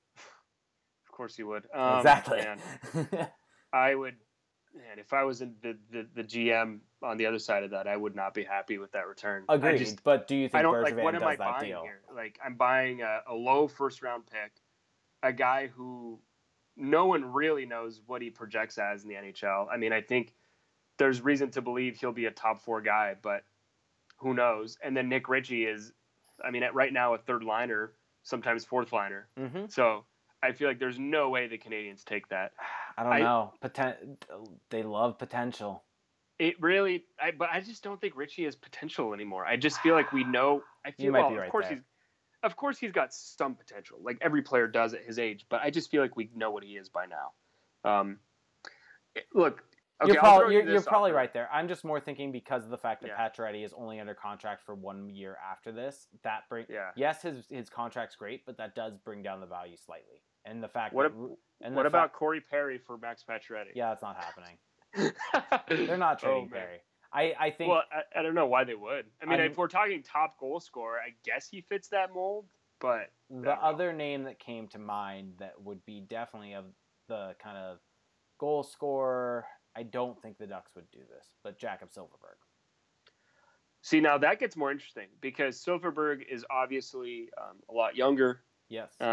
Of course he would. Um, exactly. Man, I would, man, if I was in the, the, the G M on the other side of that, I would not be happy with that return. Agreed, just, but do you think I don't, Bergevin like, what am does I that buying deal? Here? Like, I'm buying a, a low first-round pick, a guy who no one really knows what he projects as in the N H L. I mean, I think there's reason to believe he'll be a top four guy, but who knows? And then Nick Ritchie is, I mean, at right now a third liner, sometimes fourth liner. Mm-hmm. So I feel like there's no way the Canadians take that. I don't I, know. Poten- they love potential. It really, I, but I just don't think Ritchie has potential anymore. I just feel like we know. I feel you might well, be right of course there. he's, of course he's got some potential. Like every player does at his age, but I just feel like we know what he is by now. Um, look. Okay, you're probably, you're, you you're probably right there. I'm just more thinking because of the fact that yeah. Pacioretty is only under contract for one year after this. That bring yeah. yes, his his contract's great, but that does bring down the value slightly. And the fact what that a, and what the about fa- Corey Perry for Max Pacioretty? Yeah, that's not happening. They're not trading oh, Perry. I, I think. Well, I, I don't know why they would. I mean, I'm, if we're talking top goal scorer, I guess he fits that mold. But the other name that came to mind that would be definitely of the kind of goal scorer. I don't think the Ducks would do this, but Jakob Silfverberg. See, now that gets more interesting because Silfverberg is obviously um, a lot younger. Yes. Um,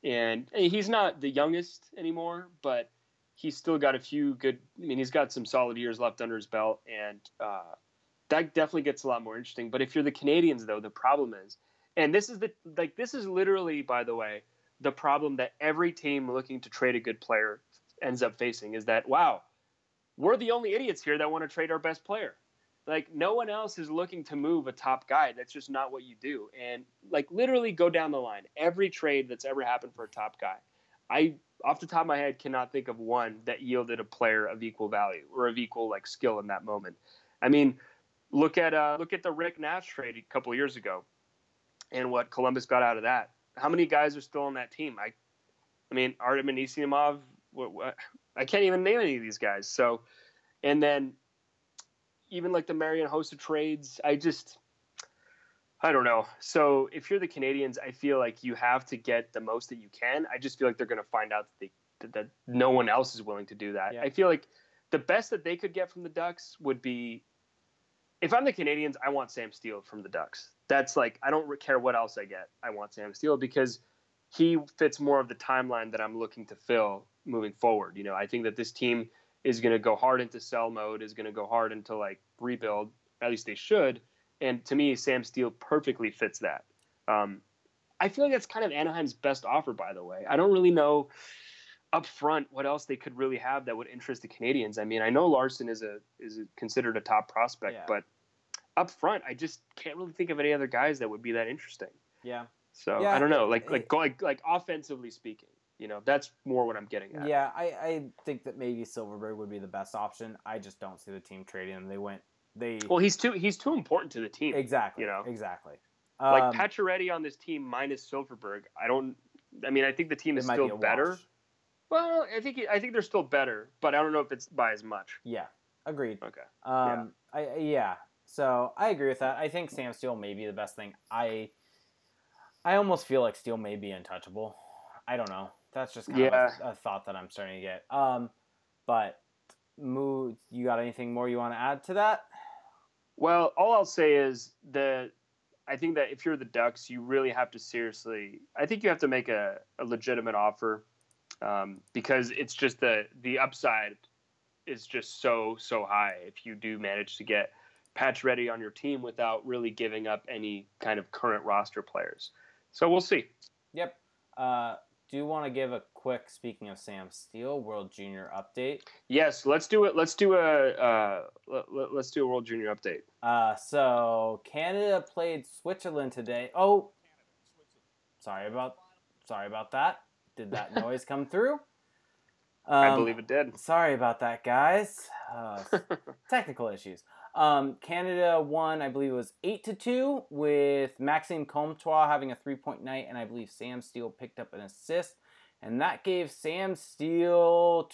and he's not the youngest anymore, but he's still got a few good. I mean, he's got some solid years left under his belt, and uh, that definitely gets a lot more interesting. But if you're the Canadians, though, the problem is, and this is the like this is literally, by the way, the problem that every team looking to trade a good player ends up facing is that wow, we're the only idiots here that want to trade our best player. Like, no one else is looking to move a top guy. That's just not what you do. And, like, literally go down the line. Every trade that's ever happened for a top guy, I, off the top of my head, cannot think of one that yielded a player of equal value or of equal, like, skill in that moment. I mean, look at uh, look at the Rick Nash trade a couple of years ago and what Columbus got out of that. How many guys are still on that team? I I mean, Artem Anisimov, what, what, I can't even name any of these guys. So, and then even like the Marian Hossa trades, I just, I don't know. So if you're the Canadians, I feel like you have to get the most that you can. I just feel like they're going to find out that, they, that, that no one else is willing to do that. Yeah. I feel like the best that they could get from the Ducks would be, if I'm the Canadians, I want Sam Steele from the Ducks. That's like, I don't care what else I get. I want Sam Steele because he fits more of the timeline that I'm looking to fill moving forward. You know, I think that this team is going to go hard into sell mode, is going to go hard into like rebuild. At least they should. And to me, Sam Steele perfectly fits that. Um, I feel like that's kind of Anaheim's best offer, by the way. I don't really know up front what else they could really have that would interest the Canadians. I mean, I know Larson is a is a, considered a top prospect, yeah. but up front, I just can't really think of any other guys that would be that interesting. Yeah. So yeah, I don't know, it, like like like like offensively speaking. You know, that's more what I'm getting at. Yeah, I, I think that maybe Silfverberg would be the best option. I just don't see the team trading him. They went they Well, he's too he's too important to the team. Exactly. You know? Exactly. Like um, Pacioretty on this team minus Silfverberg. I don't I mean, I think the team is still be better. Wash. Well, I think I think they're still better, but I don't know if it's by as much. Yeah. Agreed. Okay. Um yeah. I yeah. So, I agree with that. I think Sam Steele may be the best thing. I I almost feel like Steele may be untouchable. I don't know. That's just kind yeah. of a, a thought that I'm starting to get. Um, but Moo, you got anything more you want to add to that? Well, all I'll say is that I think that if you're the Ducks, you really have to seriously. I think you have to make a, a legitimate offer um, because it's just the the upside is just so so high if you do manage to get Pacioretty on your team without really giving up any kind of current roster players. So we'll see. Yep. Uh, do you want to give a quick, speaking of Sam Steele, World Junior update? Yes, let's do it. Let's do a uh, let, let's do a World Junior update. Uh, so Canada played Switzerland today. Oh, sorry about sorry about that. Did that noise come through? Um, I believe it did. Sorry about that, guys. Uh, technical issues. Um, Canada won, I believe it was eight to two, with Maxime Comtois having a three-point night, and I believe Sam Steele picked up an assist, and that gave Sam Steele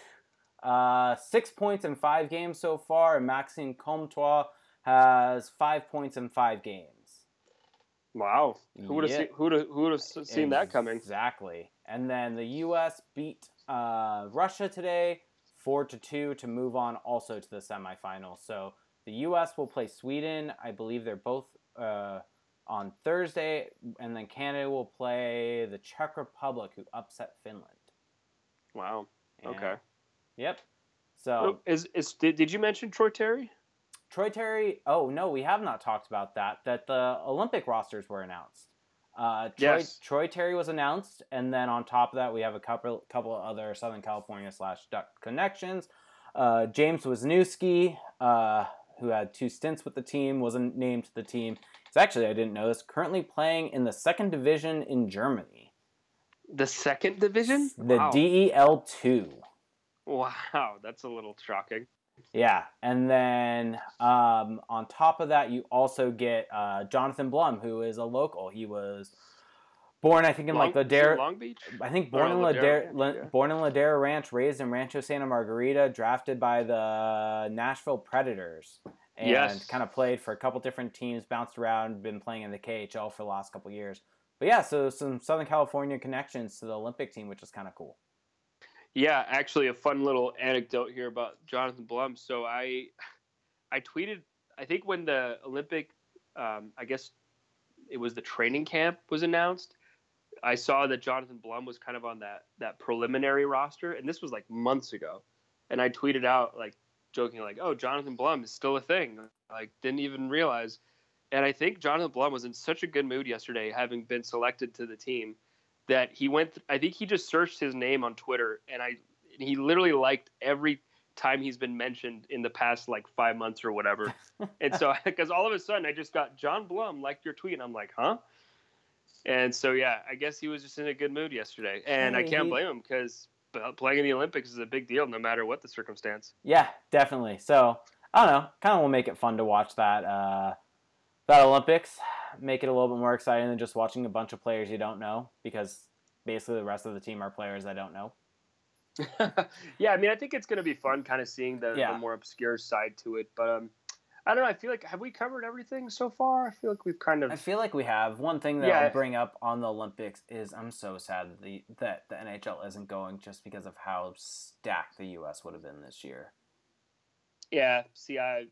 uh, six points in five games so far, and Maxime Comtois has five points in five games. Wow, who would have yeah. seen, who would who would have seen exactly. that coming? Exactly. And then the U S beat uh, Russia today four to two to move on also to the semifinals. So the U S will play Sweden. I believe they're both uh, on Thursday. And then Canada will play the Czech Republic, who upset Finland. Wow. And, okay. Yep. So is is did, did you mention Troy Terry? Troy Terry. Oh no, we have not talked about that. That the Olympic rosters were announced. Uh, Troy, yes. Troy Terry was announced, and then on top of that, we have a couple couple of other Southern California slash Duck connections. Uh, James Wisniewski, uh, who had two stints with the team, wasn't named to the team. He's actually, I didn't know this, currently playing in the second division in Germany. The second division? The wow. D E L two. Wow, that's a little shocking. Yeah, and then um, on top of that, you also get uh, Jonathan Blum, who is a local. He was born, I think, in Long, like Ladera. Long Beach. I think born in Ladera, Ladera yeah. born in Ladera Ranch, raised in Rancho Santa Margarita, drafted by the Nashville Predators, and yes. kind of played for a couple different teams, bounced around, been playing in the K H L for the last couple years. But yeah, so some Southern California connections to the Olympic team, which is kind of cool. Yeah, actually, a fun little anecdote here about Jonathan Blum. So I, I tweeted, I think when the Olympic, um, I guess it was the training camp was announced, I saw that Jonathan Blum was kind of on that that preliminary roster, and this was like months ago. And I tweeted out like joking like, "Oh, Jonathan Blum is still a thing." Like didn't even realize. And I think Jonathan Blum was in such a good mood yesterday, having been selected to the team, that he went. Th- I think he just searched his name on Twitter, and I and he literally liked every time he's been mentioned in the past like five months or whatever. And so, because all of a sudden I just got John Blum liked your tweet, and I'm like, huh? And so, yeah, I guess he was just in a good mood yesterday, and Hey, I can't he- blame him because playing in the Olympics is a big deal, no matter what the circumstance. Yeah, definitely. So I don't know. Kind of will make it fun to watch that uh, that Olympics. Make it a little bit more exciting than just watching a bunch of players you don't know, because basically the rest of the team are players I don't know. Yeah, I mean, I think it's going to be fun, kind of seeing the, Yeah. the more obscure side to it. But um, I don't know. I feel like have we covered everything so far? I feel like we've kind of. I feel like we have. One thing that Yeah. I'll bring up on the Olympics is I'm so sad that the, that the N H L isn't going just because of how stacked the U S would have been this year. Yeah. See, I,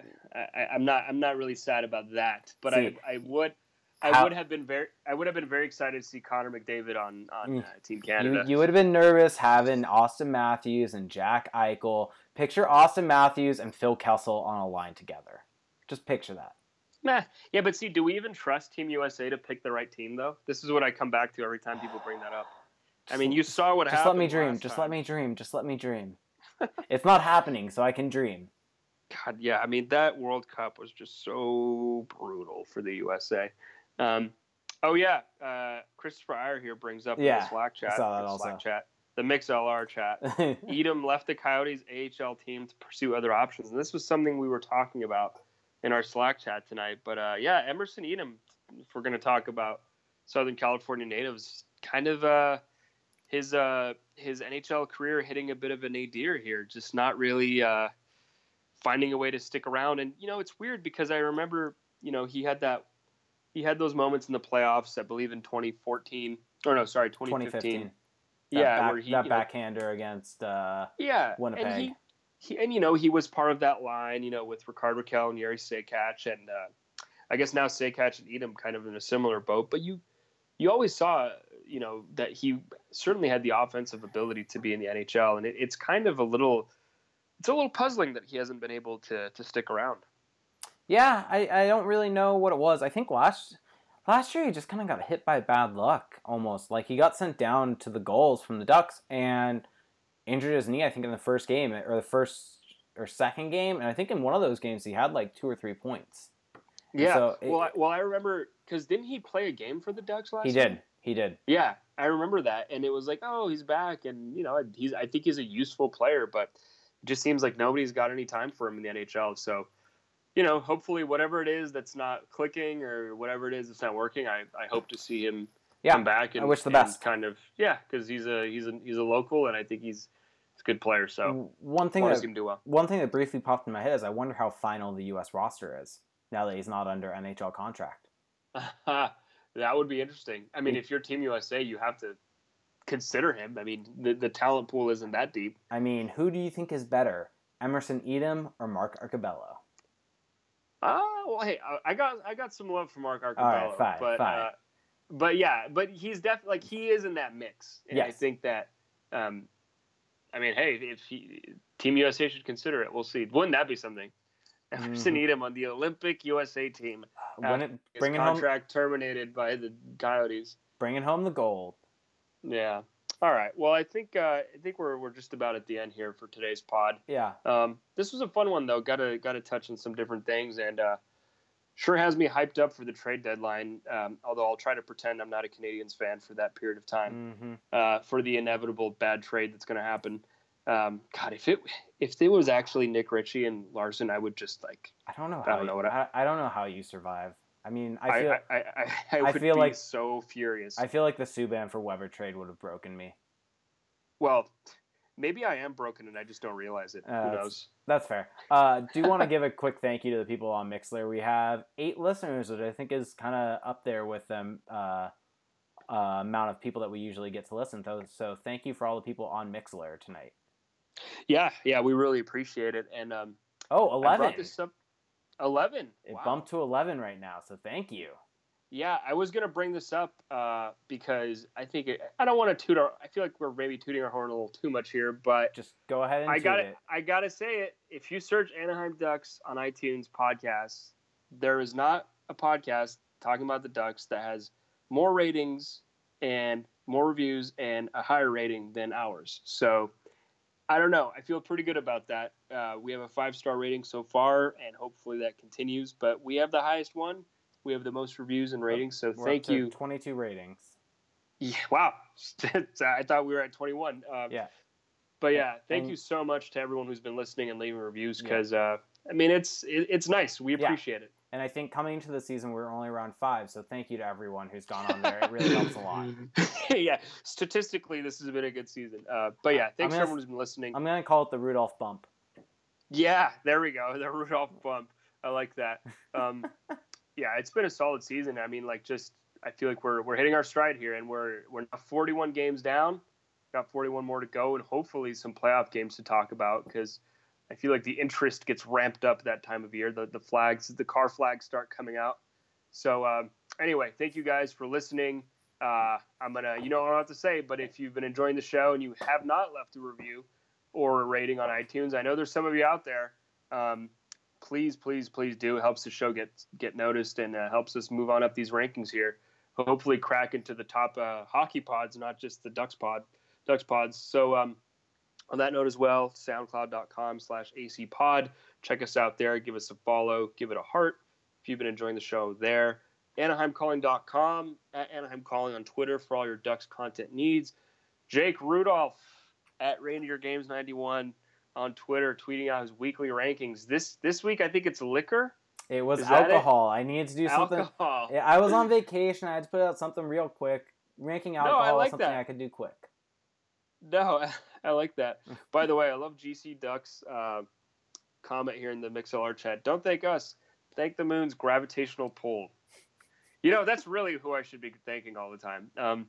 I, I'm not. I'm not really sad about that, but See, I, I would. I how- would have been very. I would have been very excited to see Connor McDavid on on Mm. uh, Team You, Canada. you would have been nervous having Austin Matthews and Jack Eichel. Picture Austin Matthews and Phil Kessel on a line together. Just picture that. Nah. Yeah, but see, do we even trust Team U S A to pick the right team though? This is what I come back to every time people bring that up. I mean, you saw what Just happened. let me dream. last Just time. let me dream. Just let me dream. It's not happening, so I can dream. God, yeah. I mean, that World Cup was just so brutal for the U S A. Um, oh yeah, uh, Christopher Iyer here brings up in Yeah, the Slack I chat, saw that the also. Slack chat, the MixLR chat. Edom left the Coyotes A H L team to pursue other options, and this was something we were talking about in our Slack chat tonight. But uh, yeah, Emerson Edom, if we're going to talk about Southern California natives, kind of uh, his uh, his N H L career hitting a bit of a nadir here, just not really uh, finding a way to stick around. And you know, it's weird because I remember, you know, he had that he had those moments in the playoffs, I believe in twenty fourteen, or no, sorry, twenty fifteen. twenty fifteen. Yeah, that back, where he that you know, backhander against uh, yeah, Winnipeg. and he, he and you know he was part of that line, you know, with Rickard Rakell and Yuri Sekach, and uh, I guess now Sekach and Edom kind of in a similar boat. But you you always saw, you know, that he certainly had the offensive ability to be in the N H L, and it, it's kind of a little it's a little puzzling that he hasn't been able to to stick around. Yeah, I, I don't really know what it was. I think last last year he just kind of got hit by bad luck, almost. Like he got sent down to the goals from the Ducks and injured his knee, I think, in the first game, or the first or second game. And I think in one of those games he had like two or three points. And Yeah. so it- well, I, well, I remember because didn't he play a game for the Ducks last he year? did. He did. Yeah, I remember that, and it was like, oh, he's back, and you know, he's I think he's a useful player, but it just seems like nobody's got any time for him in the N H L. So, you know, hopefully, whatever it is that's not clicking or whatever it is that's not working, I, I hope to see him Yeah, come back. And I wish the and best. Kind of, yeah, because he's a he's a he's a local, and I think he's, he's a good player. So, one thing want to that see him do well. one thing that briefly popped in my head is I wonder how final the U S roster is now that he's not under N H L contract. That would be interesting. I mean, if you're Team U S A, you have to consider him. I mean, the the talent pool isn't that deep. I mean, who do you think is better, Emerson Edom or Mark Arcobello? Ah, well, hey, I- I got I got some love for Mark Arcobello, All right, fine, but fine. Uh, but yeah, but he's definitely like he is in that mix, and I Yes. think that, um, I mean, hey, if he, Team U S A should consider it, we'll see. Wouldn't that be something? Emerson Mhm. Edom on the Olympic U S A team, When it, his bringing home, contract terminated by the Coyotes. bringing home the gold. Yeah. All right. Well, I think uh, I think we're we're just about at the end here for today's pod. Yeah, Um, this was a fun one though. Got to got to touch on some different things, and uh, sure has me hyped up for the trade deadline. Um, although I'll try to pretend I'm not a Canadiens fan for that period of time. hmm Uh, for the inevitable bad trade that's going to happen. Um, God, if it if it was actually Nick Ritchie and Larson, I would just like I don't know I how. don't know you, what I, I don't know how you survive. I mean, I I feel I, I, I, I I would feel be like- so furious. I feel like the Subban for Weber trade would have broken me. well, maybe I am broken and I just don't realize it. Uh, Who it's- knows? That's fair. Uh, do want to give a quick thank you to the people on Mixler. We have eight listeners, which I think is kind of up there with them uh, uh, amount of people that we usually get to listen to. So thank you for all the people on Mixler tonight. Yeah, yeah, we really appreciate it. And um, Oh, I eleven. brought this up. Eleven. It Wow. bumped to eleven right now, so thank you. Yeah, I was gonna bring this up uh, because I think it, I don't want to toot our. I feel like we're maybe tooting our horn a little too much here, but Just go ahead and I got toot it. it. I gotta say it. If you search Anaheim Ducks on iTunes podcasts, there is not a podcast talking about the Ducks that has more ratings and more reviews and a higher rating than ours. So I don't know. I feel pretty good about that. Uh, we have a five star rating so far, and hopefully that continues. But we have the highest one. We have the most reviews and ratings. So We're thank up to you. twenty-two ratings. Yeah, wow. I thought we were at twenty-one. Um, Yeah. But yeah, thank And- you so much to everyone who's been listening and leaving reviews Yeah. because uh, I mean it's it, it's nice. We Yeah. appreciate it. And I think coming into the season, we're only around five. So thank you to everyone who's gone on there. It really helps a lot. Yeah, statistically, this has been a good season. Uh, but yeah, thanks I'm to gonna- everyone who's been listening. I'm going to call it the Rudolph bump. Yeah, there we go. The Rudolph bump. I like that. Um, yeah, it's been a solid season. I mean, like, just I feel like we're we're hitting our stride here, and we're we're now forty-one games down. Got forty-one more to go, and hopefully some playoff games to talk about because I feel like the interest gets ramped up that time of year. The the flags, the car flags start coming out. So um, anyway, thank you guys for listening. Uh, I'm gonna, you know, I don't have to say, but if you've been enjoying the show and you have not left a review or a rating on iTunes, I know there's some of you out there. Um, please, please, please do. It helps the show get get noticed and uh, helps us move on up these rankings here. Hopefully, crack into the top uh, hockey pods, not just the Ducks pod, Ducks pods. So um, on that note as well, soundcloud.com slash AC pod. Check us out there. Give us a follow. Give it a heart if you've been enjoying the show there. Anaheim Calling dot com, at Anaheim Calling on Twitter for all your Ducks content needs. Jake Rudolph at Reindeer Games ninety-one on Twitter, tweeting out his weekly rankings. This this week, I think it's liquor. It was Is that alcohol. I needed to do something. Alcohol. Yeah, I was on vacation. I had to put out something real quick. Ranking alcohol I like is something that. I could do quick. No, I like that. By the way, I love G C Ducks uh, comment here in the MixLR chat. Don't thank us. Thank the moon's gravitational pull. You know, that's really who I should be thanking all the time. Um,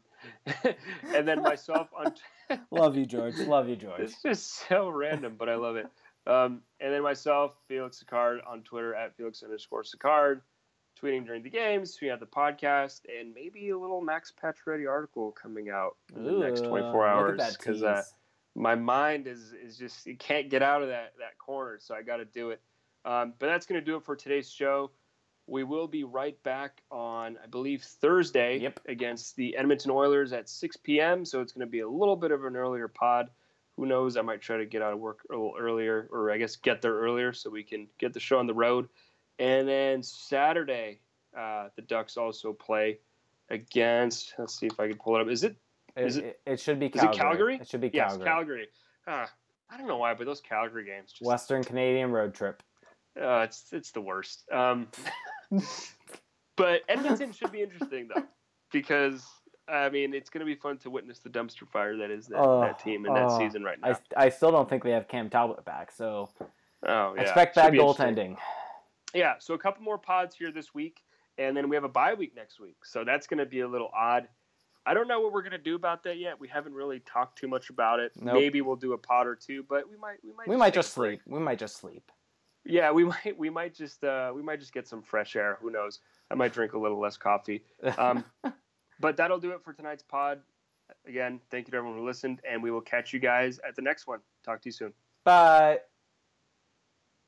and then myself on... Love you, George. Love you, George. It's just so random, but I love it. Um, and then myself, Felix Sicard on Twitter at Felix underscore Sicard, tweeting during the games, tweeting out the podcast, and maybe a little Max Pacioretty article coming out in the Ooh, next twenty-four look at hours that because tease. uh, my mind is is just it can't get out of that that corner, so I got to do it. Um, but that's going to do it for today's show. We will be right back on, I believe, Thursday Yep. against the Edmonton Oilers at six p.m. So it's going to be a little bit of an earlier pod. Who knows? I might try to get out of work a little earlier, or I guess get there earlier so we can get the show on the road. And then Saturday, uh, the Ducks also play against. Let's see if I can pull it up. Is it? It, Is it- it, it should be Is Calgary. it Calgary? It should be Yes, Calgary. Calgary. Ah, I don't know why, but those Calgary games just Western Canadian road trip. Uh, it's it's the worst. Um, but Edmonton should be interesting though, because I mean it's going to be fun to witness the dumpster fire that is that, Oh, that team in that oh, season right now. I, I still don't think they have Cam Talbot back, so oh yeah, expect Should bad be interesting. goaltending. Yeah, so a couple more pods here this week, and then we have a bye week next week, so that's going to be a little odd. I don't know what we're going to do about that yet. We haven't really talked too much about it. Nope. Maybe we'll do a pod or two, but we might we might We just might take just a break. sleep. We might just sleep. Yeah, we might we might just uh, we might just get some fresh air. Who knows? I might drink a little less coffee. Um, but that'll do it for tonight's pod. Again, thank you to everyone who listened, and we will catch you guys at the next one. Talk to you soon. Bye.